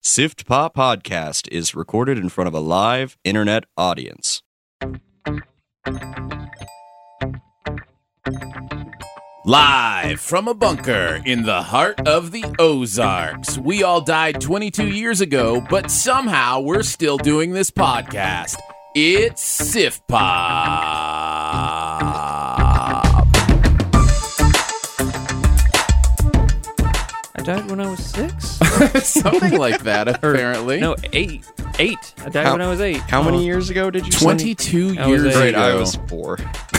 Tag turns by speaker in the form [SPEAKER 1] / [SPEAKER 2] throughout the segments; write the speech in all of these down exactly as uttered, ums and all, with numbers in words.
[SPEAKER 1] Sift Pop Podcast is recorded in front of a live internet audience.
[SPEAKER 2] Live from a bunker in the heart of the Ozarks. We all died twenty-two years ago, but somehow we're still doing this podcast. It's Sift Pop.
[SPEAKER 3] I died when I was six?
[SPEAKER 2] Something like that, apparently.
[SPEAKER 3] No, eight. Eight. I died
[SPEAKER 1] How-
[SPEAKER 3] when I was eight.
[SPEAKER 1] How many years ago did you say?
[SPEAKER 2] twenty-two
[SPEAKER 3] I was
[SPEAKER 2] years
[SPEAKER 3] eight.
[SPEAKER 1] Right, I
[SPEAKER 2] ago.
[SPEAKER 1] was four.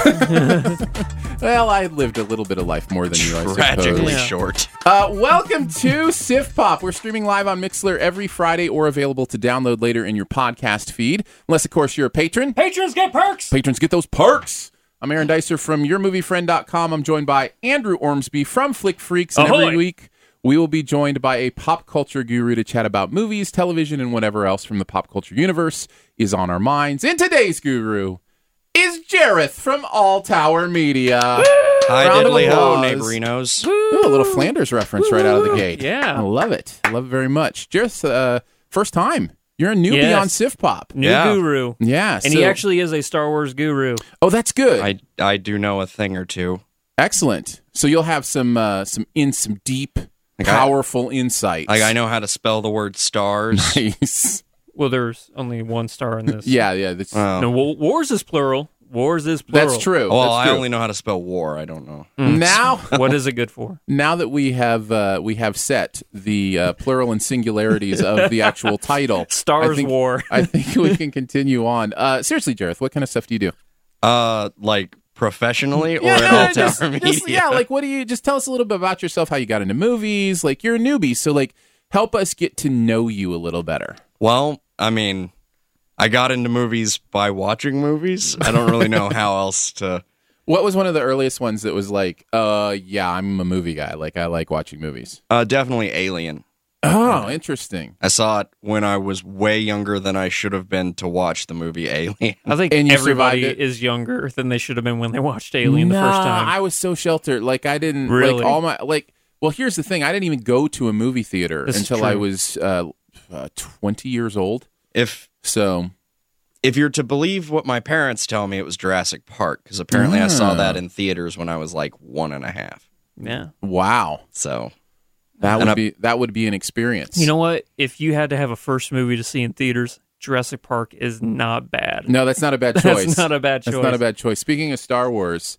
[SPEAKER 2] Well, I lived a little bit of life more than you, I
[SPEAKER 1] Tragically
[SPEAKER 3] Yeah.
[SPEAKER 1] short.
[SPEAKER 2] Uh, welcome to Sift Pop. We're streaming live on Mixlr every Friday or available to download later in your podcast feed. Unless, of course, you're a patron.
[SPEAKER 3] Patrons get perks!
[SPEAKER 2] Patrons get those perks. I'm Aaron Dicer from your movie friend dot com. I'm joined by Andrew Ormsby from Flick Freaks. And
[SPEAKER 3] Ahoy.
[SPEAKER 2] every week, we will be joined by a pop culture guru to chat about movies, television, and whatever else from the pop culture universe is on our minds. And today's guru is Jareth from All Tower Media.
[SPEAKER 1] Hi,
[SPEAKER 2] Round of
[SPEAKER 1] diddly ho,
[SPEAKER 2] applause.
[SPEAKER 1] neighborinos.
[SPEAKER 2] Ooh, a little Flanders reference right out of the gate.
[SPEAKER 3] Yeah.
[SPEAKER 2] I love it. I love it very much. Jareth, uh, first time. You're a newbie
[SPEAKER 3] Yes.
[SPEAKER 2] on Sift Pop.
[SPEAKER 3] New
[SPEAKER 1] Yeah.
[SPEAKER 3] guru.
[SPEAKER 2] Yeah.
[SPEAKER 3] And
[SPEAKER 2] so-
[SPEAKER 3] he actually is a Star Wars guru.
[SPEAKER 2] Oh, that's good.
[SPEAKER 1] I, I do know a thing or two.
[SPEAKER 2] Excellent. So you'll have some uh, some in some deep,
[SPEAKER 1] Like I-
[SPEAKER 2] powerful insights.
[SPEAKER 1] Like, I know how to spell the word stars.
[SPEAKER 2] Nice.
[SPEAKER 3] Well, there's only one star in this.
[SPEAKER 2] Yeah, yeah. That's,
[SPEAKER 1] Oh.
[SPEAKER 3] No, wa- wars is plural. Wars is plural.
[SPEAKER 2] that's true.
[SPEAKER 1] Well,
[SPEAKER 2] that's
[SPEAKER 1] I
[SPEAKER 2] true.
[SPEAKER 1] only know how to spell war. I don't know.
[SPEAKER 2] now.
[SPEAKER 3] What is it good for?
[SPEAKER 2] Now that we have uh, we have set the uh, plural and singularities of the actual title,
[SPEAKER 3] Stars
[SPEAKER 2] I think,
[SPEAKER 3] War.
[SPEAKER 2] I think we can continue on. Uh, seriously, Jareth, what kind of stuff do you do?
[SPEAKER 1] Uh, like professionally or
[SPEAKER 2] Yeah,
[SPEAKER 1] at
[SPEAKER 2] no,
[SPEAKER 1] All
[SPEAKER 2] just-
[SPEAKER 1] Tower
[SPEAKER 2] just-
[SPEAKER 1] Media?
[SPEAKER 2] yeah, like what do you just tell us a little bit about yourself, how you got into movies? Like you're a newbie, so like help us get to know you a little better.
[SPEAKER 1] Well, I mean, I got into movies by watching movies. I don't really know how else to.
[SPEAKER 2] What was one of the earliest ones that was like, uh, yeah, I'm a movie guy. Like I like watching movies.
[SPEAKER 1] Uh, definitely Alien.
[SPEAKER 2] Oh, interesting.
[SPEAKER 1] I saw it when I was way younger than I should have been to watch the movie Alien.
[SPEAKER 3] I think
[SPEAKER 2] And you
[SPEAKER 3] everybody
[SPEAKER 2] survived it?
[SPEAKER 3] is younger than they should have been when they watched Alien the
[SPEAKER 2] Nah,
[SPEAKER 3] first time.
[SPEAKER 2] I was so sheltered. Like I didn't
[SPEAKER 3] Really?
[SPEAKER 2] like all my like. Well, here's the thing. I didn't even go to a movie theater
[SPEAKER 3] This is
[SPEAKER 2] until I
[SPEAKER 3] true.
[SPEAKER 2] was uh, uh, twenty years old.
[SPEAKER 1] If
[SPEAKER 2] So
[SPEAKER 1] if you're to believe what my parents tell me, it was Jurassic Park because apparently I saw
[SPEAKER 2] Ah.
[SPEAKER 1] that in theaters when I was like one and a half.
[SPEAKER 3] yeah.
[SPEAKER 2] wow,
[SPEAKER 1] So
[SPEAKER 2] that
[SPEAKER 1] And
[SPEAKER 2] would
[SPEAKER 1] I-
[SPEAKER 2] be that would be an experience.
[SPEAKER 3] You know what? If you had to have a first movie to see in theaters, Jurassic Park is not bad.
[SPEAKER 2] No, that's not a bad
[SPEAKER 3] That's
[SPEAKER 2] choice.
[SPEAKER 3] not a bad choice.
[SPEAKER 2] That's not a bad choice. Speaking of Star Wars,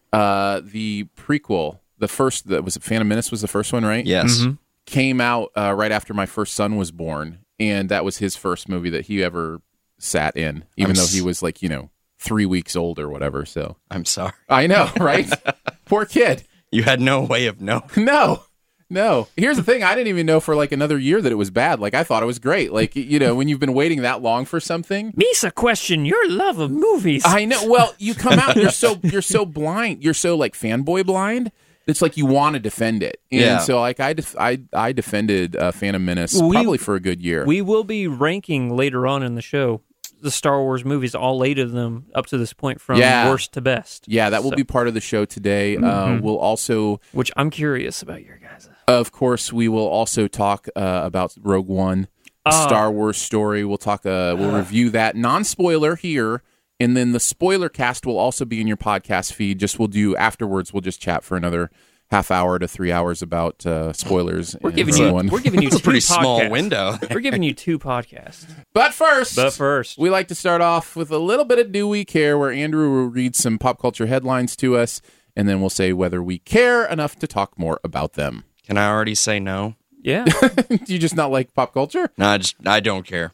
[SPEAKER 2] uh, the prequel, the first that was Phantom Menace was the first one, right?
[SPEAKER 1] yes,
[SPEAKER 3] Mhm.
[SPEAKER 2] Came out uh, right after my first son was born, and that was his first movie that he ever sat in, even
[SPEAKER 1] I'm
[SPEAKER 2] though
[SPEAKER 1] s-
[SPEAKER 2] he was like you know three weeks old or whatever. So
[SPEAKER 1] I'm sorry.
[SPEAKER 2] I know, right? Poor kid.
[SPEAKER 1] You had no way of knowing.
[SPEAKER 2] No. No. Here's the thing. I didn't even know for like another year that it was bad. Like I thought it was great. Like, you know, when you've been waiting that long for something.
[SPEAKER 3] Misa, question your love of movies.
[SPEAKER 2] I know. Well, you come out, you're so you're so blind. You're so like fanboy blind. It's like you want to defend it. And
[SPEAKER 1] Yeah.
[SPEAKER 2] so like I def- I I defended uh, Phantom Menace
[SPEAKER 3] We-
[SPEAKER 2] probably for a good year.
[SPEAKER 3] We will be ranking later on in the show the Star Wars movies, all eight of them up to this point, from
[SPEAKER 2] Yeah.
[SPEAKER 3] worst to best.
[SPEAKER 2] yeah, that will
[SPEAKER 3] So-
[SPEAKER 2] be part of the show today. Uh,
[SPEAKER 3] Mhm.
[SPEAKER 2] we'll also,
[SPEAKER 3] Which I'm curious about your guys.
[SPEAKER 2] of course, we will also talk uh, about Rogue One, a
[SPEAKER 3] Ah.
[SPEAKER 2] Star Wars story. We'll talk. Uh, we'll review that non-spoiler here, and then the spoiler cast will also be in your podcast feed. Just we'll do afterwards. We'll just chat for another half hour to three hours about uh, spoilers.
[SPEAKER 3] We're
[SPEAKER 2] and
[SPEAKER 3] giving
[SPEAKER 2] Rogue
[SPEAKER 3] you
[SPEAKER 2] One.
[SPEAKER 3] we're giving you
[SPEAKER 1] It's
[SPEAKER 3] two
[SPEAKER 1] a pretty small
[SPEAKER 3] podcasts.
[SPEAKER 1] window.
[SPEAKER 3] We're giving you two podcasts.
[SPEAKER 2] But first,
[SPEAKER 3] But first,
[SPEAKER 2] we like to start off with a little bit of Do We Care, where Andrew will read some pop culture headlines to us, and then we'll say whether we care enough to talk more about them.
[SPEAKER 1] Can I already say no?
[SPEAKER 3] yeah.
[SPEAKER 2] Do you just not like pop culture?
[SPEAKER 1] No, I just I don't care.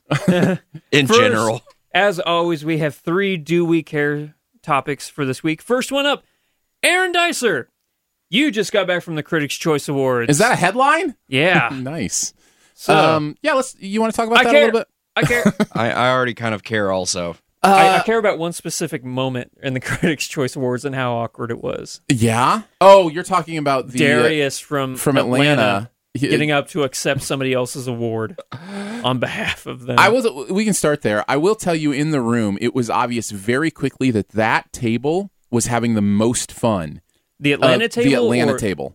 [SPEAKER 1] In
[SPEAKER 3] First,
[SPEAKER 1] general,
[SPEAKER 3] As always, we have three Do We Care topics for this week. First one up, Aaron Dicer. You just got back from the Critics' Choice Awards.
[SPEAKER 2] Is that a headline?
[SPEAKER 3] Yeah.
[SPEAKER 2] Nice.
[SPEAKER 3] So,
[SPEAKER 2] um, yeah, let's. You want to talk about
[SPEAKER 3] I
[SPEAKER 2] that
[SPEAKER 3] care.
[SPEAKER 2] a little bit?
[SPEAKER 3] I care.
[SPEAKER 1] I, I already kind of care. Also,
[SPEAKER 3] I,
[SPEAKER 2] Uh,
[SPEAKER 3] I care about one specific moment in the Critics' Choice Awards and how awkward it was.
[SPEAKER 2] Yeah. Oh, you're talking about the uh,
[SPEAKER 3] Darius from
[SPEAKER 2] from Atlanta,
[SPEAKER 3] getting up to accept somebody else's award on behalf of them.
[SPEAKER 2] I will. We can start there. I will tell you, in the room, it was obvious very quickly that that table was having the most fun.
[SPEAKER 3] the Atlanta
[SPEAKER 2] Uh,
[SPEAKER 3] table.
[SPEAKER 2] The Atlanta
[SPEAKER 3] or-
[SPEAKER 2] table.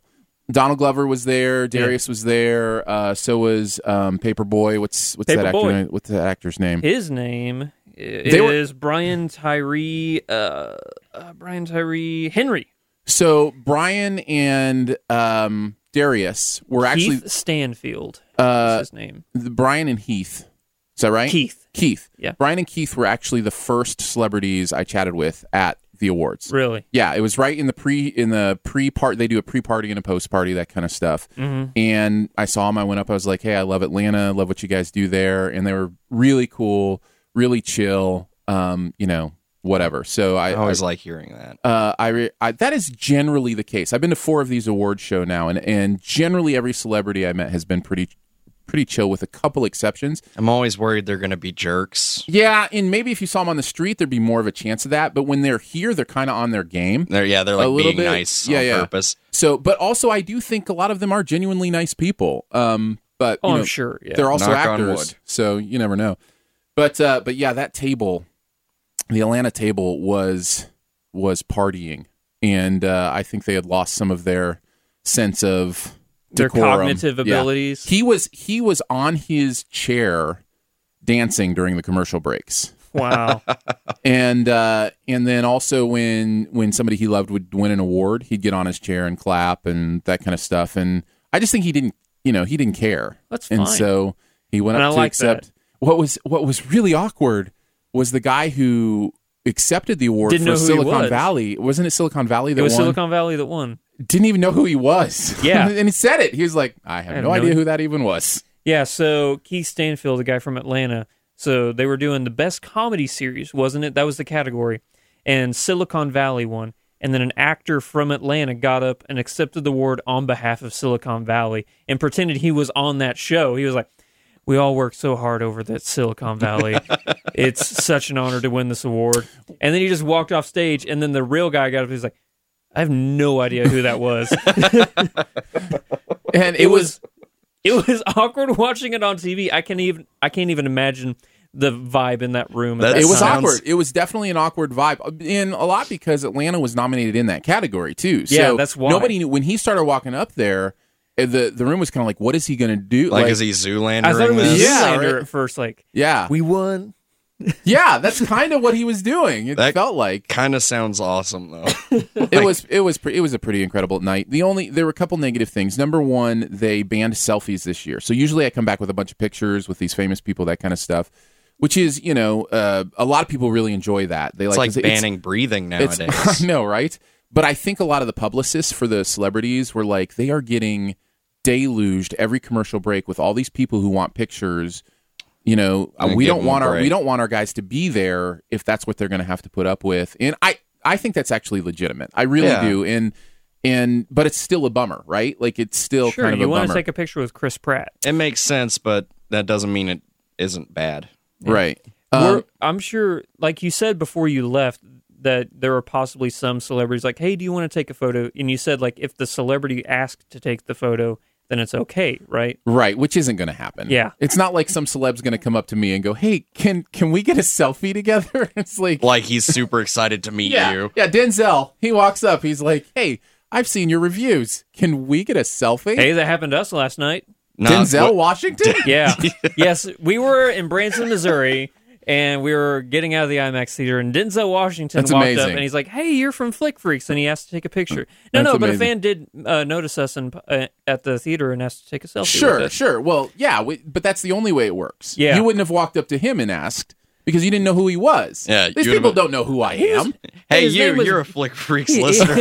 [SPEAKER 2] Donald Glover was there. Darius yeah. was there. Uh, so was um, Paperboy. What's what's
[SPEAKER 3] Paper
[SPEAKER 2] that
[SPEAKER 3] Boy.
[SPEAKER 2] actor? What's that actor's name?
[SPEAKER 3] His name is were... Brian Tyree. Uh, uh, Brian Tyree Henry.
[SPEAKER 2] So Brian and um, Darius were
[SPEAKER 3] Keith
[SPEAKER 2] actually
[SPEAKER 3] Stanfield.
[SPEAKER 2] Uh,
[SPEAKER 3] What's his name?
[SPEAKER 2] Brian and Heath. Is that right?
[SPEAKER 3] Keith.
[SPEAKER 2] Keith.
[SPEAKER 3] Yeah.
[SPEAKER 2] Brian and Keith were actually the first celebrities I chatted with at the awards.
[SPEAKER 3] Really?
[SPEAKER 2] Yeah, it was right in the pre in the pre part. They do a pre party and a post party, that kind of stuff.
[SPEAKER 3] Mm-hmm.
[SPEAKER 2] And I saw them. I went up. I was like, "Hey, I love Atlanta. Love what you guys do there." And they were really cool, really chill. Um, you know, whatever. So I,
[SPEAKER 1] I always
[SPEAKER 2] I,
[SPEAKER 1] like hearing that.
[SPEAKER 2] Uh, I, re- I that is generally the case. I've been to four of these awards show now, and and generally every celebrity I met has been pretty. pretty chill with a couple exceptions.
[SPEAKER 1] I'm always worried they're going to be jerks.
[SPEAKER 2] Yeah, and maybe if you saw them on the street, there'd be more of a chance of that. But when they're here, they're kind of on their game.
[SPEAKER 1] They're, yeah, they're like being
[SPEAKER 2] bit.
[SPEAKER 1] nice
[SPEAKER 2] yeah,
[SPEAKER 1] on
[SPEAKER 2] yeah.
[SPEAKER 1] purpose.
[SPEAKER 2] So, but also I do think a lot of them are genuinely nice people. Um, but
[SPEAKER 3] oh,
[SPEAKER 2] you know,
[SPEAKER 3] I'm sure. Yeah.
[SPEAKER 2] They're also
[SPEAKER 1] Knock on
[SPEAKER 2] actors,
[SPEAKER 1] wood.
[SPEAKER 2] so you never know. But uh, but yeah, that table, the Atlanta table was was partying, and uh, I think they had lost some of their sense of
[SPEAKER 3] their
[SPEAKER 2] decorum.
[SPEAKER 3] cognitive
[SPEAKER 2] Yeah.
[SPEAKER 3] abilities.
[SPEAKER 2] He was he was on his chair dancing during the commercial breaks.
[SPEAKER 3] Wow.
[SPEAKER 2] And uh, and then also when when somebody he loved would win an award, he'd get on his chair and clap and that kind of stuff. And I just think he didn't, you know, he didn't care.
[SPEAKER 3] That's fine.
[SPEAKER 2] And so he went
[SPEAKER 3] And
[SPEAKER 2] up
[SPEAKER 3] I
[SPEAKER 2] to
[SPEAKER 3] like
[SPEAKER 2] accept.
[SPEAKER 3] that.
[SPEAKER 2] What was what was really awkward was the guy who accepted the award
[SPEAKER 3] Didn't
[SPEAKER 2] for
[SPEAKER 3] know who he
[SPEAKER 2] Silicon
[SPEAKER 3] was.
[SPEAKER 2] Valley. Wasn't it Silicon Valley that
[SPEAKER 3] It was
[SPEAKER 2] won?
[SPEAKER 3] Silicon Valley that won.
[SPEAKER 2] Didn't even know who he was.
[SPEAKER 3] Yeah.
[SPEAKER 2] And he said it. He was like, I have,
[SPEAKER 3] I have
[SPEAKER 2] no,
[SPEAKER 3] no
[SPEAKER 2] idea
[SPEAKER 3] idea.
[SPEAKER 2] who that even was.
[SPEAKER 3] Yeah, so Keith Stanfield, the guy from Atlanta, so they were doing the best comedy series, wasn't it? That was the category. And Silicon Valley won. And then an actor from Atlanta got up and accepted the award on behalf of Silicon Valley and pretended he was on that show. He was like, we all worked so hard over that Silicon Valley. It's such an honor to win this award. And then he just walked off stage, and then the real guy got up and he's like, I have no idea who that was.
[SPEAKER 2] And it,
[SPEAKER 3] it
[SPEAKER 2] was,
[SPEAKER 3] was it was awkward watching it on T V. I can't even I can't even imagine the vibe in that room. At
[SPEAKER 1] That
[SPEAKER 3] that
[SPEAKER 2] it was
[SPEAKER 3] time.
[SPEAKER 2] awkward. It was definitely an awkward vibe, and a lot because Atlanta was nominated in that category too. So
[SPEAKER 3] Yeah, that's why.
[SPEAKER 2] nobody knew when he started walking up there. uh, The the room was kind of like, what is he going to do?
[SPEAKER 1] Like, is he Zoolander?
[SPEAKER 3] I thought it was
[SPEAKER 1] this?
[SPEAKER 2] Yeah,
[SPEAKER 3] Zoolander
[SPEAKER 2] right.
[SPEAKER 3] at first. Like
[SPEAKER 2] yeah,
[SPEAKER 3] we won.
[SPEAKER 2] yeah. That's kind of what he was doing. It
[SPEAKER 1] That-
[SPEAKER 2] felt like
[SPEAKER 1] Kind of sounds awesome, though.
[SPEAKER 2] it was it was pre- it was a pretty incredible night. The only there were a couple negative things. Number one, they banned selfies this year. So usually I come back with a bunch of pictures with these famous people, that kind of stuff. Which is, you know, uh, a lot of people really enjoy that. They
[SPEAKER 1] It's
[SPEAKER 2] like
[SPEAKER 1] like
[SPEAKER 2] it's-
[SPEAKER 1] banning breathing
[SPEAKER 2] It's,
[SPEAKER 1] nowadays.
[SPEAKER 2] I know, right? But I think a lot of the publicists for the celebrities were like, they are getting deluged every commercial break with all these people who want pictures. You know, uh,
[SPEAKER 1] And
[SPEAKER 2] we
[SPEAKER 1] give
[SPEAKER 2] don't
[SPEAKER 1] them a
[SPEAKER 2] want our
[SPEAKER 1] break.
[SPEAKER 2] we don't want our guys to be there if that's what they're going to have to put up with. And I I think that's actually legitimate. I really
[SPEAKER 1] Yeah.
[SPEAKER 2] do. And and but it's still a bummer, right? Like it's still
[SPEAKER 3] Sure,
[SPEAKER 2] kind of
[SPEAKER 3] you
[SPEAKER 2] a
[SPEAKER 3] want
[SPEAKER 2] bummer,
[SPEAKER 3] to take a picture with Chris Pratt.
[SPEAKER 1] It makes sense, but that doesn't mean it isn't bad.
[SPEAKER 2] right?
[SPEAKER 3] We're-
[SPEAKER 2] Um,
[SPEAKER 3] I'm sure, like you said before you left, that there were possibly some celebrities like, hey, do you want to take a photo? And you said, like, if the celebrity asked to take the photo, then it's okay, right?
[SPEAKER 2] Right, which isn't going to happen.
[SPEAKER 3] Yeah.
[SPEAKER 2] It's not like some celeb's going to come up to me and go, "Hey, can can we get a selfie together?" It's like,
[SPEAKER 1] Like he's super excited to meet
[SPEAKER 2] yeah,
[SPEAKER 1] you.
[SPEAKER 2] yeah. Denzel, he walks up, he's like, "Hey, I've seen your reviews. Can we get a selfie?"
[SPEAKER 3] Hey, that happened to us last night.
[SPEAKER 1] Not
[SPEAKER 2] Denzel
[SPEAKER 1] what-
[SPEAKER 2] Washington.
[SPEAKER 3] Yeah. Yes, we were in Branson, Missouri, and we were getting out of the IMAX theater, and Denzel Washington
[SPEAKER 2] That's
[SPEAKER 3] walked up,
[SPEAKER 2] amazing.
[SPEAKER 3] and he's like, hey, you're from Flick Freaks, and he asked to take a picture. No,
[SPEAKER 2] That's
[SPEAKER 3] no, but a
[SPEAKER 2] amazing.
[SPEAKER 3] fan did uh, notice us in, uh, at the theater and asked to take a selfie
[SPEAKER 2] Sure,
[SPEAKER 3] with us.
[SPEAKER 2] sure. Well, yeah, we, but that's the only way it works.
[SPEAKER 3] Yeah.
[SPEAKER 2] You wouldn't have walked up to him and asked because you didn't know who he was.
[SPEAKER 1] Yeah,
[SPEAKER 2] These
[SPEAKER 1] you would've
[SPEAKER 2] people
[SPEAKER 1] been-
[SPEAKER 2] don't know who I am.
[SPEAKER 1] Hey,
[SPEAKER 3] His
[SPEAKER 1] you,
[SPEAKER 3] name was-
[SPEAKER 1] you're a Flick Freaks listener.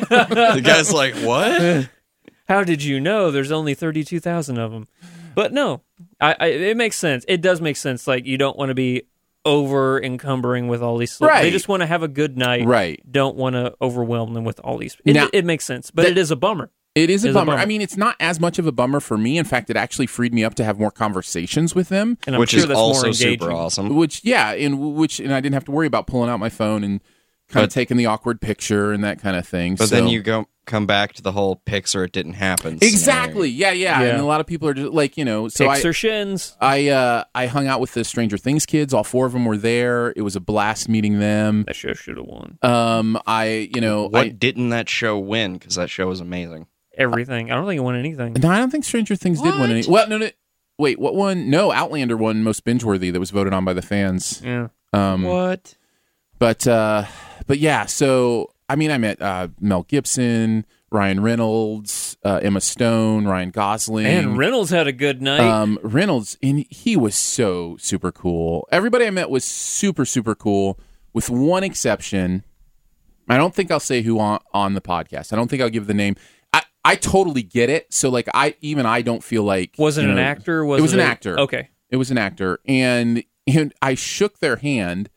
[SPEAKER 1] The guy's like, what?
[SPEAKER 3] How did you know there's only thirty-two thousand of them? But no, I, I, it makes sense. It does make sense. Like, you don't want to be over encumbering with all these.
[SPEAKER 2] Right.
[SPEAKER 3] They just want to have a good night.
[SPEAKER 2] Right.
[SPEAKER 3] Don't want to overwhelm them with all these. It,
[SPEAKER 2] Now-
[SPEAKER 3] it makes sense, but
[SPEAKER 2] that-
[SPEAKER 3] it is a bummer.
[SPEAKER 2] It is a
[SPEAKER 3] It is a
[SPEAKER 2] bummer.
[SPEAKER 3] bummer.
[SPEAKER 2] I mean, it's not as much of a bummer for me. In fact, it actually freed me up to have more conversations with them.
[SPEAKER 3] And I'm
[SPEAKER 1] Which
[SPEAKER 3] sure
[SPEAKER 1] is
[SPEAKER 3] that's more
[SPEAKER 1] also
[SPEAKER 3] engaging.
[SPEAKER 1] super awesome.
[SPEAKER 2] Which, yeah, and which, and I didn't have to worry about pulling out my phone and kind of
[SPEAKER 1] But-
[SPEAKER 2] taking the awkward picture and that kind of thing.
[SPEAKER 1] But
[SPEAKER 2] so.
[SPEAKER 1] then you go come back to the whole pics or it didn't happen.
[SPEAKER 2] exactly, yeah, yeah,
[SPEAKER 3] Yeah.
[SPEAKER 2] and a lot of people are just like, you know, so
[SPEAKER 3] Picks
[SPEAKER 2] I,
[SPEAKER 3] or shins.
[SPEAKER 2] I, uh, I hung out with the Stranger Things kids. All four of them were there. It was a blast meeting them.
[SPEAKER 3] That show should have won.
[SPEAKER 2] Um, I, you know,
[SPEAKER 1] What
[SPEAKER 2] I,
[SPEAKER 1] didn't that show win? Because that show was amazing.
[SPEAKER 3] everything. I don't think it won anything.
[SPEAKER 2] No, I don't think Stranger Things did win any.
[SPEAKER 1] What?
[SPEAKER 2] Well, no, no, wait, what won? No, Outlander won most binge-worthy that was voted on by the fans.
[SPEAKER 3] Yeah.
[SPEAKER 2] Um,
[SPEAKER 1] What?
[SPEAKER 2] But uh, but yeah, so I mean, I met uh, Mel Gibson, Ryan Reynolds, uh, Emma Stone, Ryan Gosling.
[SPEAKER 3] And Reynolds had a good night.
[SPEAKER 2] Um, Reynolds, and he was so super cool. Everybody I met was super, super cool, with one exception. I don't think I'll say who on, on the podcast. I don't think I'll give the name. I, I totally get it. So, like, I even I don't feel like...
[SPEAKER 3] was it
[SPEAKER 2] you
[SPEAKER 3] an
[SPEAKER 2] know,
[SPEAKER 3] actor? Was
[SPEAKER 2] it was
[SPEAKER 3] it
[SPEAKER 2] an
[SPEAKER 3] a-
[SPEAKER 2] actor.
[SPEAKER 3] Okay.
[SPEAKER 2] It was an actor. And, and I shook their hand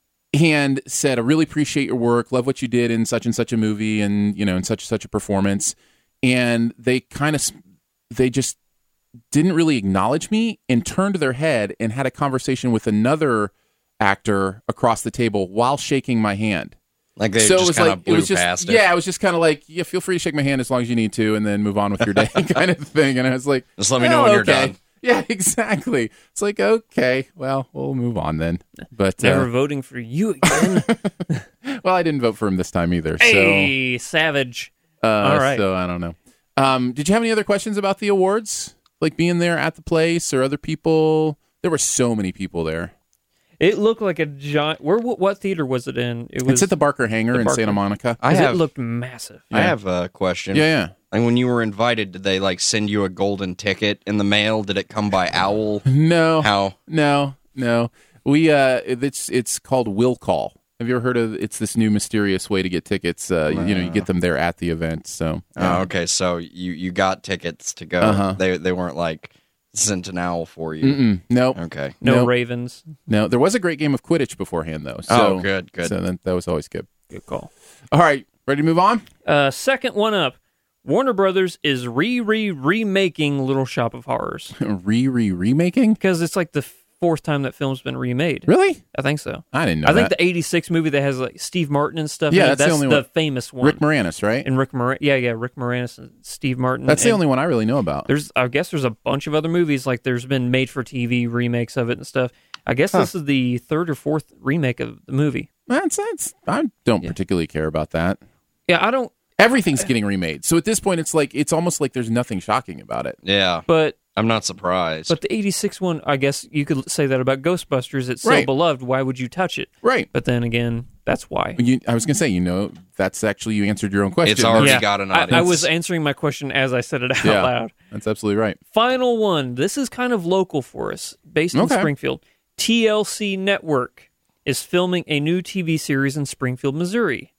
[SPEAKER 2] and said, I really appreciate your work. Love what you did in such and such a movie and, you know, in such and such a performance. And they kind of... They just didn't really acknowledge me and turned their head and had a conversation with another actor across the table while shaking my hand.
[SPEAKER 1] Like they
[SPEAKER 2] so it
[SPEAKER 1] just
[SPEAKER 2] was
[SPEAKER 1] kind
[SPEAKER 2] like
[SPEAKER 1] of
[SPEAKER 2] it
[SPEAKER 1] blew
[SPEAKER 2] was just
[SPEAKER 1] past it.
[SPEAKER 2] yeah, it was just kind of like yeah, feel free to shake my hand as long as you need to, and then move on with your day, kind of thing. And I was like,
[SPEAKER 1] Just let me
[SPEAKER 2] oh,
[SPEAKER 1] know when you're
[SPEAKER 2] okay.
[SPEAKER 1] done.
[SPEAKER 2] Yeah, exactly. It's like okay, well, we'll move on then. But
[SPEAKER 3] Never
[SPEAKER 2] uh,
[SPEAKER 3] voting for you again.
[SPEAKER 2] well, I didn't vote for him this time either.
[SPEAKER 3] Hey, savage.
[SPEAKER 2] So, uh,
[SPEAKER 3] all right.
[SPEAKER 2] So I don't know. Um, did you have any other questions about the awards, like being there at the place or other people? There were so many people there.
[SPEAKER 3] It looked like a giant. Where? What, what theater was it in? It was.
[SPEAKER 2] It's at the Barker Hangar
[SPEAKER 3] the
[SPEAKER 2] in
[SPEAKER 3] Barker-
[SPEAKER 2] Santa Monica.
[SPEAKER 1] I
[SPEAKER 3] 'cause
[SPEAKER 1] have,
[SPEAKER 3] It looked massive.
[SPEAKER 1] I have a question.
[SPEAKER 2] Yeah, yeah.
[SPEAKER 1] Like when you were invited, did they like send you a golden ticket in the mail? Did it come by owl?
[SPEAKER 2] No,
[SPEAKER 1] How?
[SPEAKER 2] no, no. We uh, it's it's called Will Call. Have you ever heard of? It's this new mysterious way to get tickets. Uh, you know, you get them there at the event. So
[SPEAKER 1] Oh, okay. So you, you got tickets to go.
[SPEAKER 2] Uh-huh.
[SPEAKER 1] They they weren't like sent an owl for you.
[SPEAKER 2] Mm-mm, no,
[SPEAKER 1] Okay.
[SPEAKER 3] No
[SPEAKER 2] Nope.
[SPEAKER 3] Ravens.
[SPEAKER 2] no. There was a great game of Quidditch beforehand, though. So,
[SPEAKER 1] Oh, good, good.
[SPEAKER 2] So that, that was always good.
[SPEAKER 3] Good call.
[SPEAKER 2] All right, ready to move on?
[SPEAKER 3] Uh, second one up. Warner Brothers is re re remaking Little Shop of Horrors
[SPEAKER 2] re re remaking?
[SPEAKER 3] because it's like the fourth time that film's been remade.
[SPEAKER 2] Really?
[SPEAKER 3] I think so.
[SPEAKER 2] I didn't know
[SPEAKER 3] I think
[SPEAKER 2] that.
[SPEAKER 3] the eighty-six movie that has like Steve Martin and stuff.
[SPEAKER 2] Yeah,
[SPEAKER 3] in it,
[SPEAKER 2] that's the
[SPEAKER 3] that's
[SPEAKER 2] only
[SPEAKER 3] the
[SPEAKER 2] one.
[SPEAKER 3] famous one.
[SPEAKER 2] Rick Moranis, right?
[SPEAKER 3] and Rick Moran. Yeah, yeah, Rick Moranis and Steve Martin.
[SPEAKER 2] That's the
[SPEAKER 3] And
[SPEAKER 2] only one I really know about.
[SPEAKER 3] There's, I guess, there's a bunch of other movies. Like there's been made-for-T V remakes of it and stuff. I guess this is the third or fourth remake of the movie.
[SPEAKER 2] That's, that's I don't
[SPEAKER 3] Yeah.
[SPEAKER 2] particularly care about that.
[SPEAKER 3] Yeah, I don't.
[SPEAKER 2] Everything's getting remade. So at this point, it's like it's almost like there's nothing shocking about it.
[SPEAKER 1] Yeah,
[SPEAKER 3] But
[SPEAKER 1] I'm not surprised.
[SPEAKER 3] but the eighty-six one, I guess you could say that about Ghostbusters. It's so
[SPEAKER 2] Right.
[SPEAKER 3] beloved. Why would you touch it?
[SPEAKER 2] Right.
[SPEAKER 3] But then again, that's why.
[SPEAKER 2] You, I was going to say, you know, that's actually, you answered your own question.
[SPEAKER 1] It's already
[SPEAKER 3] Yeah,
[SPEAKER 1] got an
[SPEAKER 3] I,
[SPEAKER 1] audience.
[SPEAKER 3] I was answering my question as I said it out
[SPEAKER 2] Yeah.
[SPEAKER 3] loud.
[SPEAKER 2] That's absolutely right.
[SPEAKER 3] Final one. This is kind of local for us, based in
[SPEAKER 2] Okay.
[SPEAKER 3] Springfield. T L C Network is filming a new T V series in Springfield, Missouri.